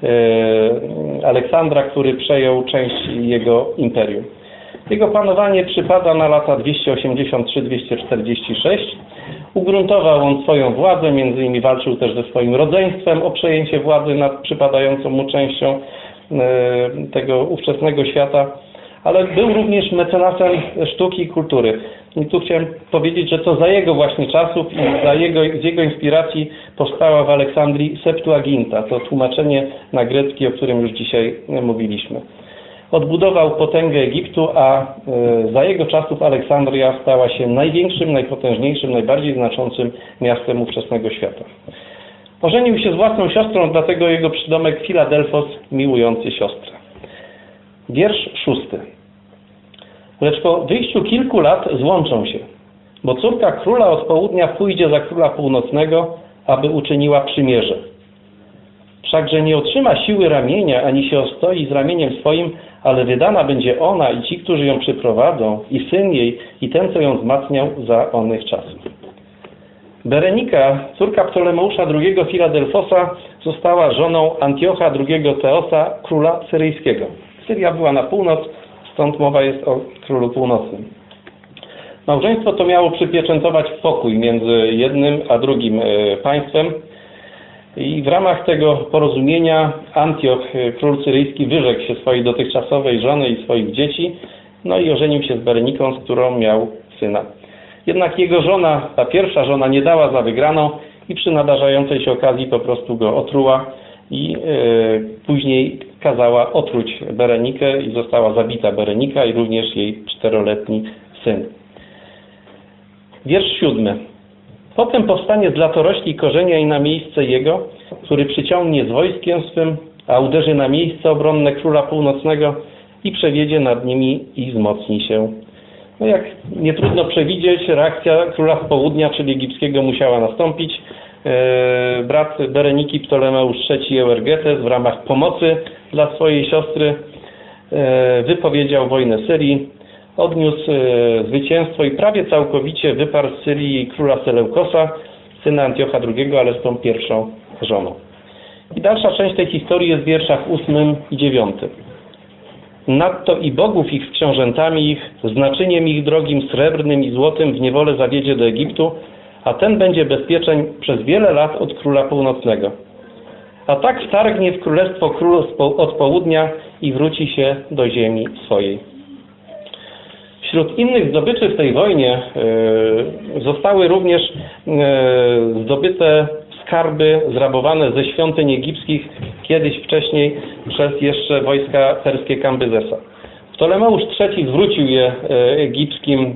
e, Aleksandra, który przejął część jego imperium. Jego panowanie przypada na lata dwieście osiemdziesiąt trzy do dwieście czterdzieści sześć. Ugruntował on swoją władzę, między innymi walczył też ze swoim rodzeństwem o przejęcie władzy nad przypadającą mu częścią e, tego ówczesnego świata, ale był również mecenasem sztuki i kultury. I tu chciałem powiedzieć, że to za jego właśnie czasów i za jego, z jego inspiracji powstała w Aleksandrii Septuaginta, to tłumaczenie na grecki, o którym już dzisiaj mówiliśmy. Odbudował potęgę Egiptu, a za jego czasów Aleksandria stała się największym, najpotężniejszym, najbardziej znaczącym miastem ówczesnego świata. Ożenił się z własną siostrą, dlatego jego przydomek Filadelfos, miłujący siostrę. Wiersz szósty. Lecz po wyjściu kilku lat złączą się, bo córka króla od południa pójdzie za króla północnego, aby uczyniła przymierze. Wszakże nie otrzyma siły ramienia, ani się ostoi z ramieniem swoim, ale wydana będzie ona i ci, którzy ją przyprowadzą, i syn jej, i ten, co ją wzmacniał za onych czasów. Berenika, córka Ptolemeusza drugiego Filadelfosa, została żoną Antiocha drugiego Teosa, króla syryjskiego. Syria była na północ, stąd mowa jest o królu północnym. Małżeństwo to miało przypieczętować pokój między jednym a drugim państwem i w ramach tego porozumienia Antioch, król syryjski, wyrzekł się swojej dotychczasowej żony i swoich dzieci, no i ożenił się z Bereniką, z którą miał syna. Jednak jego żona, ta pierwsza żona, nie dała za wygraną i przy nadarzającej się okazji po prostu go otruła i yy, później kazała otruć Berenikę i została zabita Berenika i również jej czteroletni syn. Wiersz siódmy. Potem powstanie z latorośli korzenia i na miejsce jego, który przyciągnie z wojskiem swym, a uderzy na miejsce obronne króla północnego i przewiedzie nad nimi i wzmocni się. No jak nie trudno przewidzieć, reakcja króla z południa, czyli egipskiego, musiała nastąpić. E, brat Bereniki, Ptolemeusz trzeci Euergetes, w ramach pomocy dla swojej siostry e, wypowiedział wojnę Syrii, odniósł e, zwycięstwo i prawie całkowicie wyparł z Syrii króla Seleukosa, syna Antiocha drugiego, ale z tą pierwszą żoną. I dalsza część tej historii jest w wierszach ósmym i dziewiątym. Nadto i bogów ich z książętami ich, z naczyniem ich drogim, srebrnym i złotym w niewolę zawiedzie do Egiptu, a ten będzie bezpieczeń przez wiele lat od króla północnego. A tak wtargnie w królestwo król od południa i wróci się do ziemi swojej. Wśród innych zdobyczy w tej wojnie yy, zostały również yy, zdobyte skarby zrabowane ze świątyń egipskich kiedyś wcześniej przez jeszcze wojska perskie Kambyzesa. Ptolemeusz trzeci zwrócił je egipskim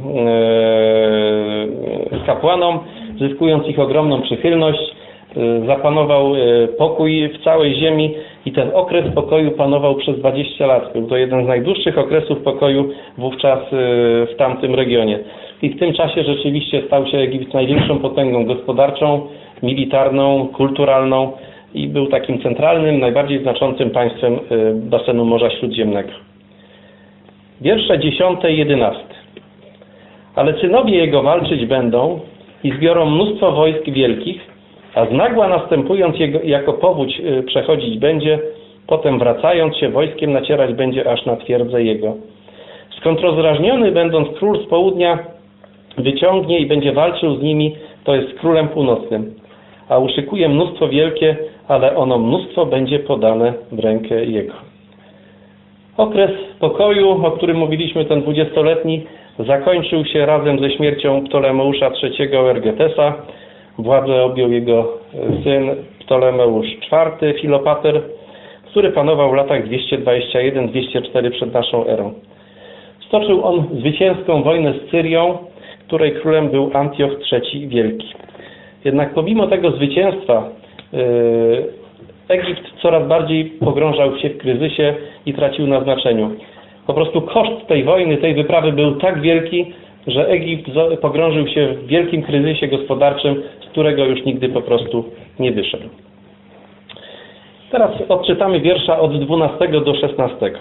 kapłanom, zyskując ich ogromną przychylność. Zapanował pokój w całej ziemi i ten okres pokoju panował przez dwadzieścia lat. Był to jeden z najdłuższych okresów pokoju wówczas w tamtym regionie. I w tym czasie rzeczywiście stał się Egipt największą potęgą gospodarczą, militarną, kulturalną i był takim centralnym, najbardziej znaczącym państwem basenu Morza Śródziemnego. Wiersze dziesiąte i jedenaste. Ale synowie jego walczyć będą i zbiorą mnóstwo wojsk wielkich, a znagła następując jego, jako powódź przechodzić będzie, potem wracając się wojskiem nacierać będzie aż na twierdzę jego. Skąd rozdrażniony będąc król z południa wyciągnie i będzie walczył z nimi, to jest królem północnym. A uszykuje mnóstwo wielkie, ale ono mnóstwo będzie podane w rękę jego. Okres pokoju, o którym mówiliśmy, ten dwudziestoletni, zakończył się razem ze śmiercią Ptolemeusza trzeciego Euergetesa. Władzę objął jego syn Ptolemeusz czwarty Filopater, który panował w latach dwieście dwadzieścia jeden dwieście cztery przed naszą erą. Stoczył on zwycięską wojnę z Syrią, której królem był Antioch trzeci Wielki. Jednak pomimo tego zwycięstwa yy, Egipt coraz bardziej pogrążał się w kryzysie i tracił na znaczeniu. Po prostu koszt tej wojny, tej wyprawy był tak wielki, że Egipt pogrążył się w wielkim kryzysie gospodarczym, z którego już nigdy po prostu nie wyszedł. Teraz odczytamy wiersza od dwunastego do szesnastego.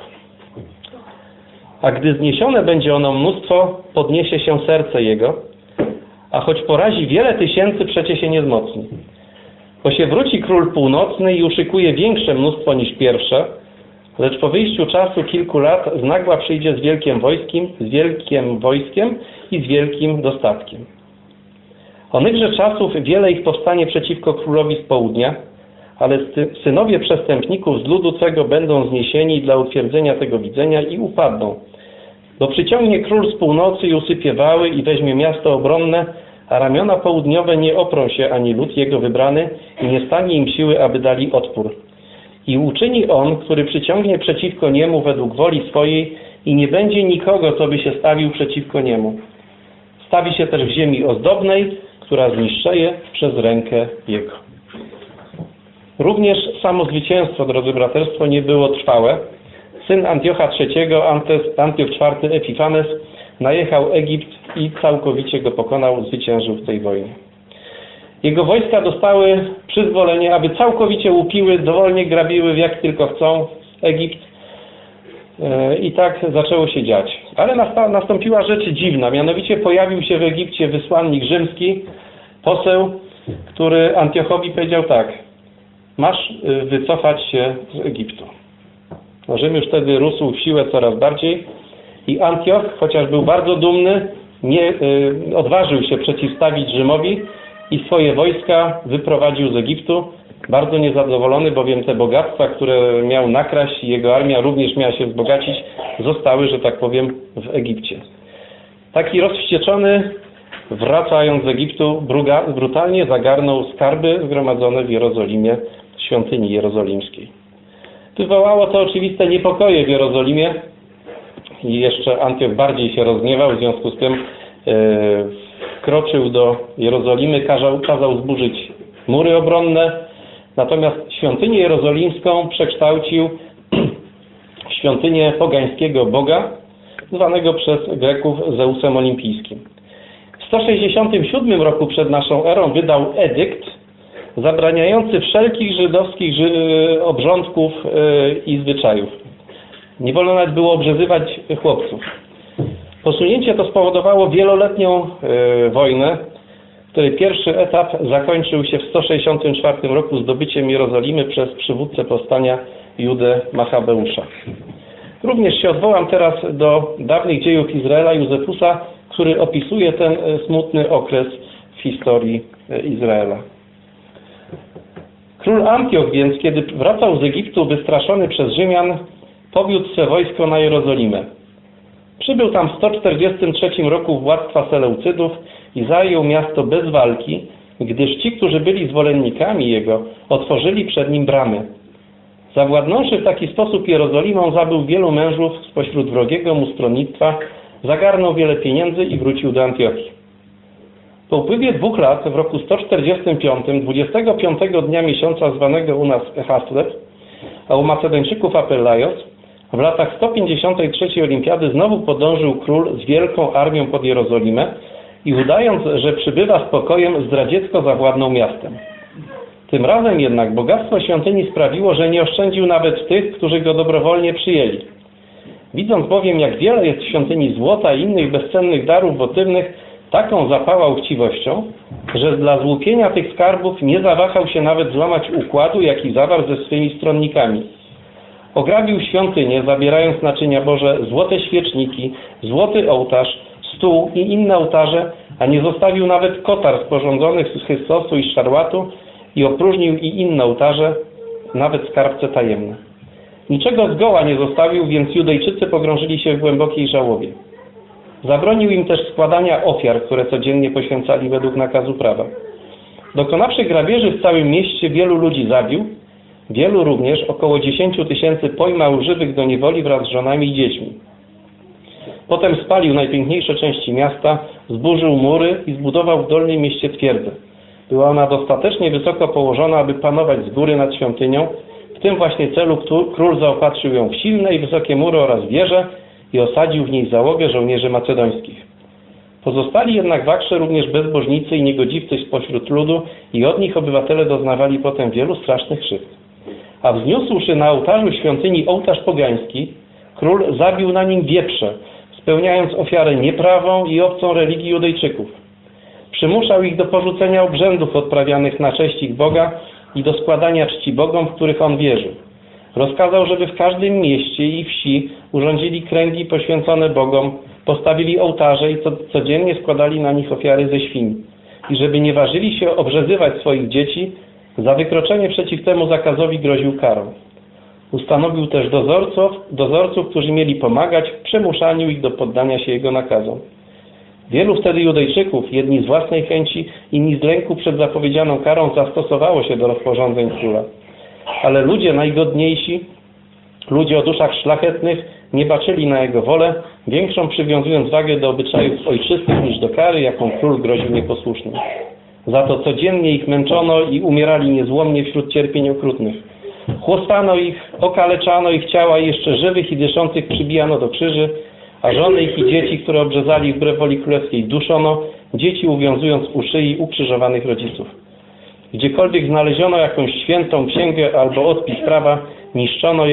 A gdy zniesione będzie ono mnóstwo, podniesie się serce jego, a choć porazi wiele tysięcy, przecie się nie wzmocni. Bo się wróci król północny i uszykuje większe mnóstwo niż pierwsze, lecz po wyjściu czasu kilku lat znagła przyjdzie z wielkim wojskiem, z wielkim wojskiem i z wielkim dostatkiem. Onychże czasów wiele ich powstanie przeciwko królowi z południa, ale synowie przestępników z ludu twego będą zniesieni dla utwierdzenia tego widzenia i upadną. Bo przyciągnie król z północy i usypie wały i weźmie miasto obronne, a ramiona południowe nie oprą się ani lud jego wybrany i nie stanie im siły, aby dali odpór. I uczyni on, który przyciągnie przeciwko niemu według woli swojej i nie będzie nikogo, co by się stawił przeciwko niemu. Stawi się też w ziemi ozdobnej, która zniszczeje przez rękę jego. Również samo zwycięstwo, drodzy braterstwo, nie było trwałe. Syn Antiocha trzeciego, Antioch czwarty Epifanes, najechał Egipt i całkowicie go pokonał, zwyciężył w tej wojnie. Jego wojska dostały przyzwolenie, aby całkowicie łupiły, dowolnie grabiły, jak tylko chcą Egipt. I tak zaczęło się dziać. Ale nastąpiła rzecz dziwna, mianowicie pojawił się w Egipcie wysłannik rzymski, poseł, który Antiochowi powiedział tak: masz wycofać się z Egiptu. Rzym już wtedy rósł w siłę coraz bardziej i Antioch, chociaż był bardzo dumny, nie y, odważył się przeciwstawić Rzymowi i swoje wojska wyprowadził z Egiptu. Bardzo niezadowolony, bowiem te bogactwa, które miał nakraść i jego armia również miała się wzbogacić, zostały, że tak powiem, w Egipcie. Taki rozwścieczony, wracając z Egiptu, brutalnie zagarnął skarby zgromadzone w Jerozolimie, w świątyni jerozolimskiej. Wywołało to oczywiste niepokoje w Jerozolimie i jeszcze Antioch bardziej się rozgniewał, w związku z tym yy, wkroczył do Jerozolimy, kazał, kazał zburzyć mury obronne, natomiast świątynię jerozolimską przekształcił w świątynię pogańskiego boga, zwanego przez Greków Zeusem Olimpijskim. W sto sześćdziesiątym siódmym roku przed naszą erą wydał edykt zabraniający wszelkich żydowskich obrządków i zwyczajów. Nie wolno nawet było obrzezywać chłopców. Posunięcie to spowodowało wieloletnią wojnę, której pierwszy etap zakończył się w sto sześćdziesiątym czwartym roku zdobyciem Jerozolimy przez przywódcę powstania Judę Machabeusza. Również się odwołam teraz do dawnych dziejów Izraela Józefusa, który opisuje ten smutny okres w historii Izraela. Król Antioch więc, kiedy wracał z Egiptu wystraszony przez Rzymian, powiódł swe wojsko na Jerozolimę. Przybył tam w sto czterdziestym trzecim roku władztwa Seleucydów i zajął miasto bez walki, gdyż ci, którzy byli zwolennikami jego, otworzyli przed nim bramy. Zawładnąwszy w taki sposób Jerozolimą, zabił wielu mężów spośród wrogiego mu stronnictwa, zagarnął wiele pieniędzy i wrócił do Antiochii. Po upływie dwóch lat, w roku sto czterdziestym piątym, dwudziestego piątego dnia miesiąca zwanego u nas Haslew, a u Macedończyków Apellaios, w latach sto pięćdziesiątej trzeciej olimpiady znowu podążył król z wielką armią pod Jerozolimę i udając, że przybywa spokojem, zdradziecko zawładnął miastem. Tym razem jednak bogactwo świątyni sprawiło, że nie oszczędził nawet tych, którzy go dobrowolnie przyjęli. Widząc bowiem, jak wiele jest w świątyni złota i innych bezcennych darów wotywnych, taką zapałał chciwością, że dla złupienia tych skarbów nie zawahał się nawet złamać układu, jaki zawarł ze swymi stronnikami. Ograbił świątynię, zabierając naczynia Boże, złote świeczniki, złoty ołtarz, stół i inne ołtarze, a nie zostawił nawet kotar sporządzonych z chystosu i szarłatu i opróżnił i inne ołtarze, nawet skarbce tajemne. Niczego zgoła nie zostawił, więc Judejczycy pogrążyli się w głębokiej żałobie. Zabronił im też składania ofiar, które codziennie poświęcali według nakazu prawa. Dokonawszy grabieży w całym mieście, wielu ludzi zabił, wielu również, około dziesięciu tysięcy, pojmał żywych do niewoli wraz z żonami i dziećmi. Potem spalił najpiękniejsze części miasta, zburzył mury i zbudował w dolnym mieście twierdzę. Była ona dostatecznie wysoko położona, aby panować z góry nad świątynią. W tym właśnie celu król zaopatrzył ją w silne i wysokie mury oraz wieże i osadził w niej załogę żołnierzy macedońskich. Pozostali jednak w Akrze również bezbożnicy i niegodziwcy spośród ludu i od nich obywatele doznawali potem wielu strasznych krzywd. A wzniósłszy na ołtarzu świątyni ołtarz pogański, król zabił na nim wieprze, spełniając ofiarę nieprawą i obcą religii Judejczyków. Przymuszał ich do porzucenia obrzędów odprawianych na cześć ich Boga i do składania czci bogom, w których on wierzył. Rozkazał, żeby w każdym mieście i wsi urządzili kręgi poświęcone bogom, postawili ołtarze i codziennie składali na nich ofiary ze świń. I żeby nie ważyli się obrzezywać swoich dzieci, za wykroczenie przeciw temu zakazowi groził karą. Ustanowił też dozorców, dozorców, którzy mieli pomagać w przymuszaniu ich do poddania się jego nakazom. Wielu wtedy Judejczyków, jedni z własnej chęci, inni z lęku przed zapowiedzianą karą, zastosowało się do rozporządzeń króla. Ale ludzie najgodniejsi, ludzie o duszach szlachetnych, nie baczyli na jego wolę, większą przywiązując wagę do obyczajów ojczystych niż do kary, jaką król groził nieposłusznym. Za to codziennie ich męczono i umierali niezłomnie wśród cierpień okrutnych. Chłostano ich, okaleczano ich ciała i jeszcze żywych i dyszących przybijano do krzyży, a żony ich i dzieci, które obrzezali wbrew woli królewskiej, duszono, dzieci uwiązując u szyi ukrzyżowanych rodziców. Gdziekolwiek znaleziono jakąś świętą księgę albo odpis prawa, niszczono je,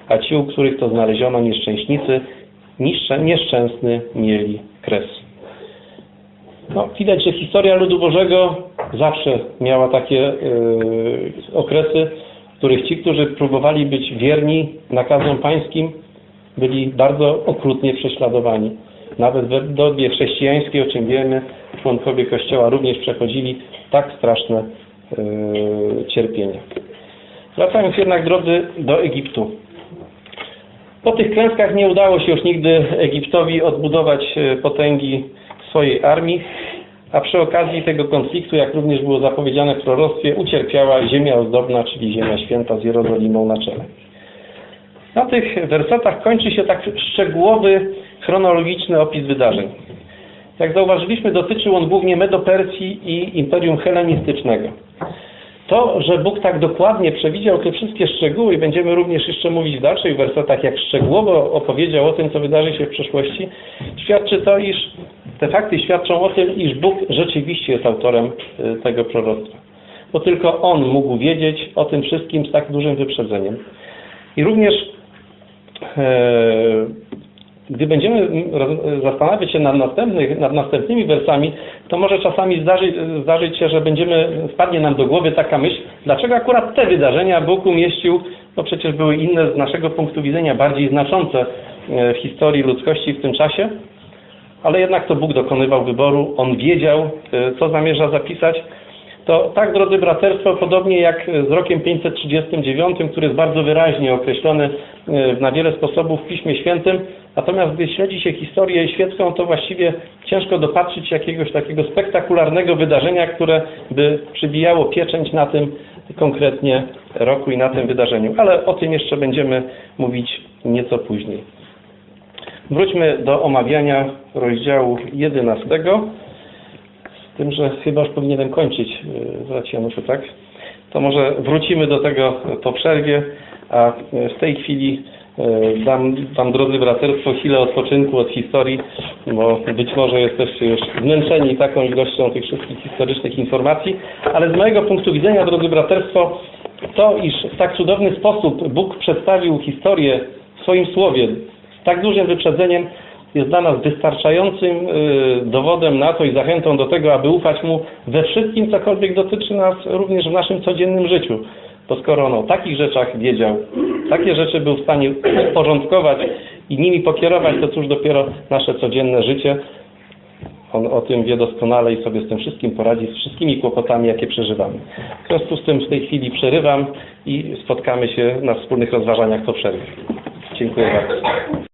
a ci, u których to znaleziono nieszczęśnicy, niszcze, nieszczęsny mieli kres. No, widać, że historia ludu Bożego zawsze miała takie yy, okresy, w których ci, którzy próbowali być wierni nakazom pańskim, byli bardzo okrutnie prześladowani. Nawet w dobie chrześcijańskiej, o czym wiemy, członkowie Kościoła również przechodzili tak straszne yy, cierpienia. Wracając jednak, drodzy, do Egiptu. Po tych klęskach nie udało się już nigdy Egiptowi odbudować potęgi swojej armii, a przy okazji tego konfliktu, jak również było zapowiedziane w proroctwie, ucierpiała ziemia ozdobna, czyli ziemia święta z Jerozolimą na czele. Na tych wersetach kończy się tak szczegółowy, chronologiczny opis wydarzeń. Jak zauważyliśmy, dotyczył on głównie Medo-Persji i Imperium Helenistycznego. To, że Bóg tak dokładnie przewidział te wszystkie szczegóły i będziemy również jeszcze mówić w dalszych wersetach, jak szczegółowo opowiedział o tym, co wydarzy się w przyszłości, świadczy to, iż te fakty świadczą o tym, iż Bóg rzeczywiście jest autorem tego proroctwa. Bo tylko On mógł wiedzieć o tym wszystkim z tak dużym wyprzedzeniem. I również e, gdy będziemy zastanawiać się nad, następnych, nad następnymi wersami, to może czasami zdarzyć, zdarzyć się, że będziemy, wpadnie nam do głowy taka myśl, dlaczego akurat te wydarzenia Bóg umieścił, no przecież były inne z naszego punktu widzenia, bardziej znaczące w historii ludzkości w tym czasie, ale jednak to Bóg dokonywał wyboru, On wiedział, co zamierza zapisać. To tak, drodzy braterstwo, podobnie jak z rokiem pięćset trzydziestym dziewiątym, który jest bardzo wyraźnie określony na wiele sposobów w Piśmie Świętym, natomiast gdy śledzi się historię świecką, to właściwie ciężko dopatrzyć jakiegoś takiego spektakularnego wydarzenia, które by przybijało pieczęć na tym konkretnie roku i na tym wydarzeniu. Ale o tym jeszcze będziemy mówić nieco później. Wróćmy do omawiania rozdziału jedenastego. Z tym, że chyba już powinienem kończyć, bracie Januszu, tak? To może wrócimy do tego po przerwie, a w tej chwili dam Wam, drodzy braterstwo, chwilę odpoczynku od historii, bo być może jesteście już zmęczeni taką ilością tych wszystkich historycznych informacji, ale z mojego punktu widzenia, drodzy braterstwo, to, iż w tak cudowny sposób Bóg przedstawił historię w swoim słowie z tak dużym wyprzedzeniem, jest dla nas wystarczającym dowodem na to i zachętą do tego, aby ufać Mu we wszystkim, cokolwiek dotyczy nas również w naszym codziennym życiu. Bo skoro On o takich rzeczach wiedział, takie rzeczy był w stanie uporządkować i nimi pokierować, to cóż dopiero nasze codzienne życie. On o tym wie doskonale i sobie z tym wszystkim poradzi, z wszystkimi kłopotami, jakie przeżywamy. W związku z tym w tej chwili przerywam i spotkamy się na wspólnych rozważaniach po przerwie. Dziękuję bardzo.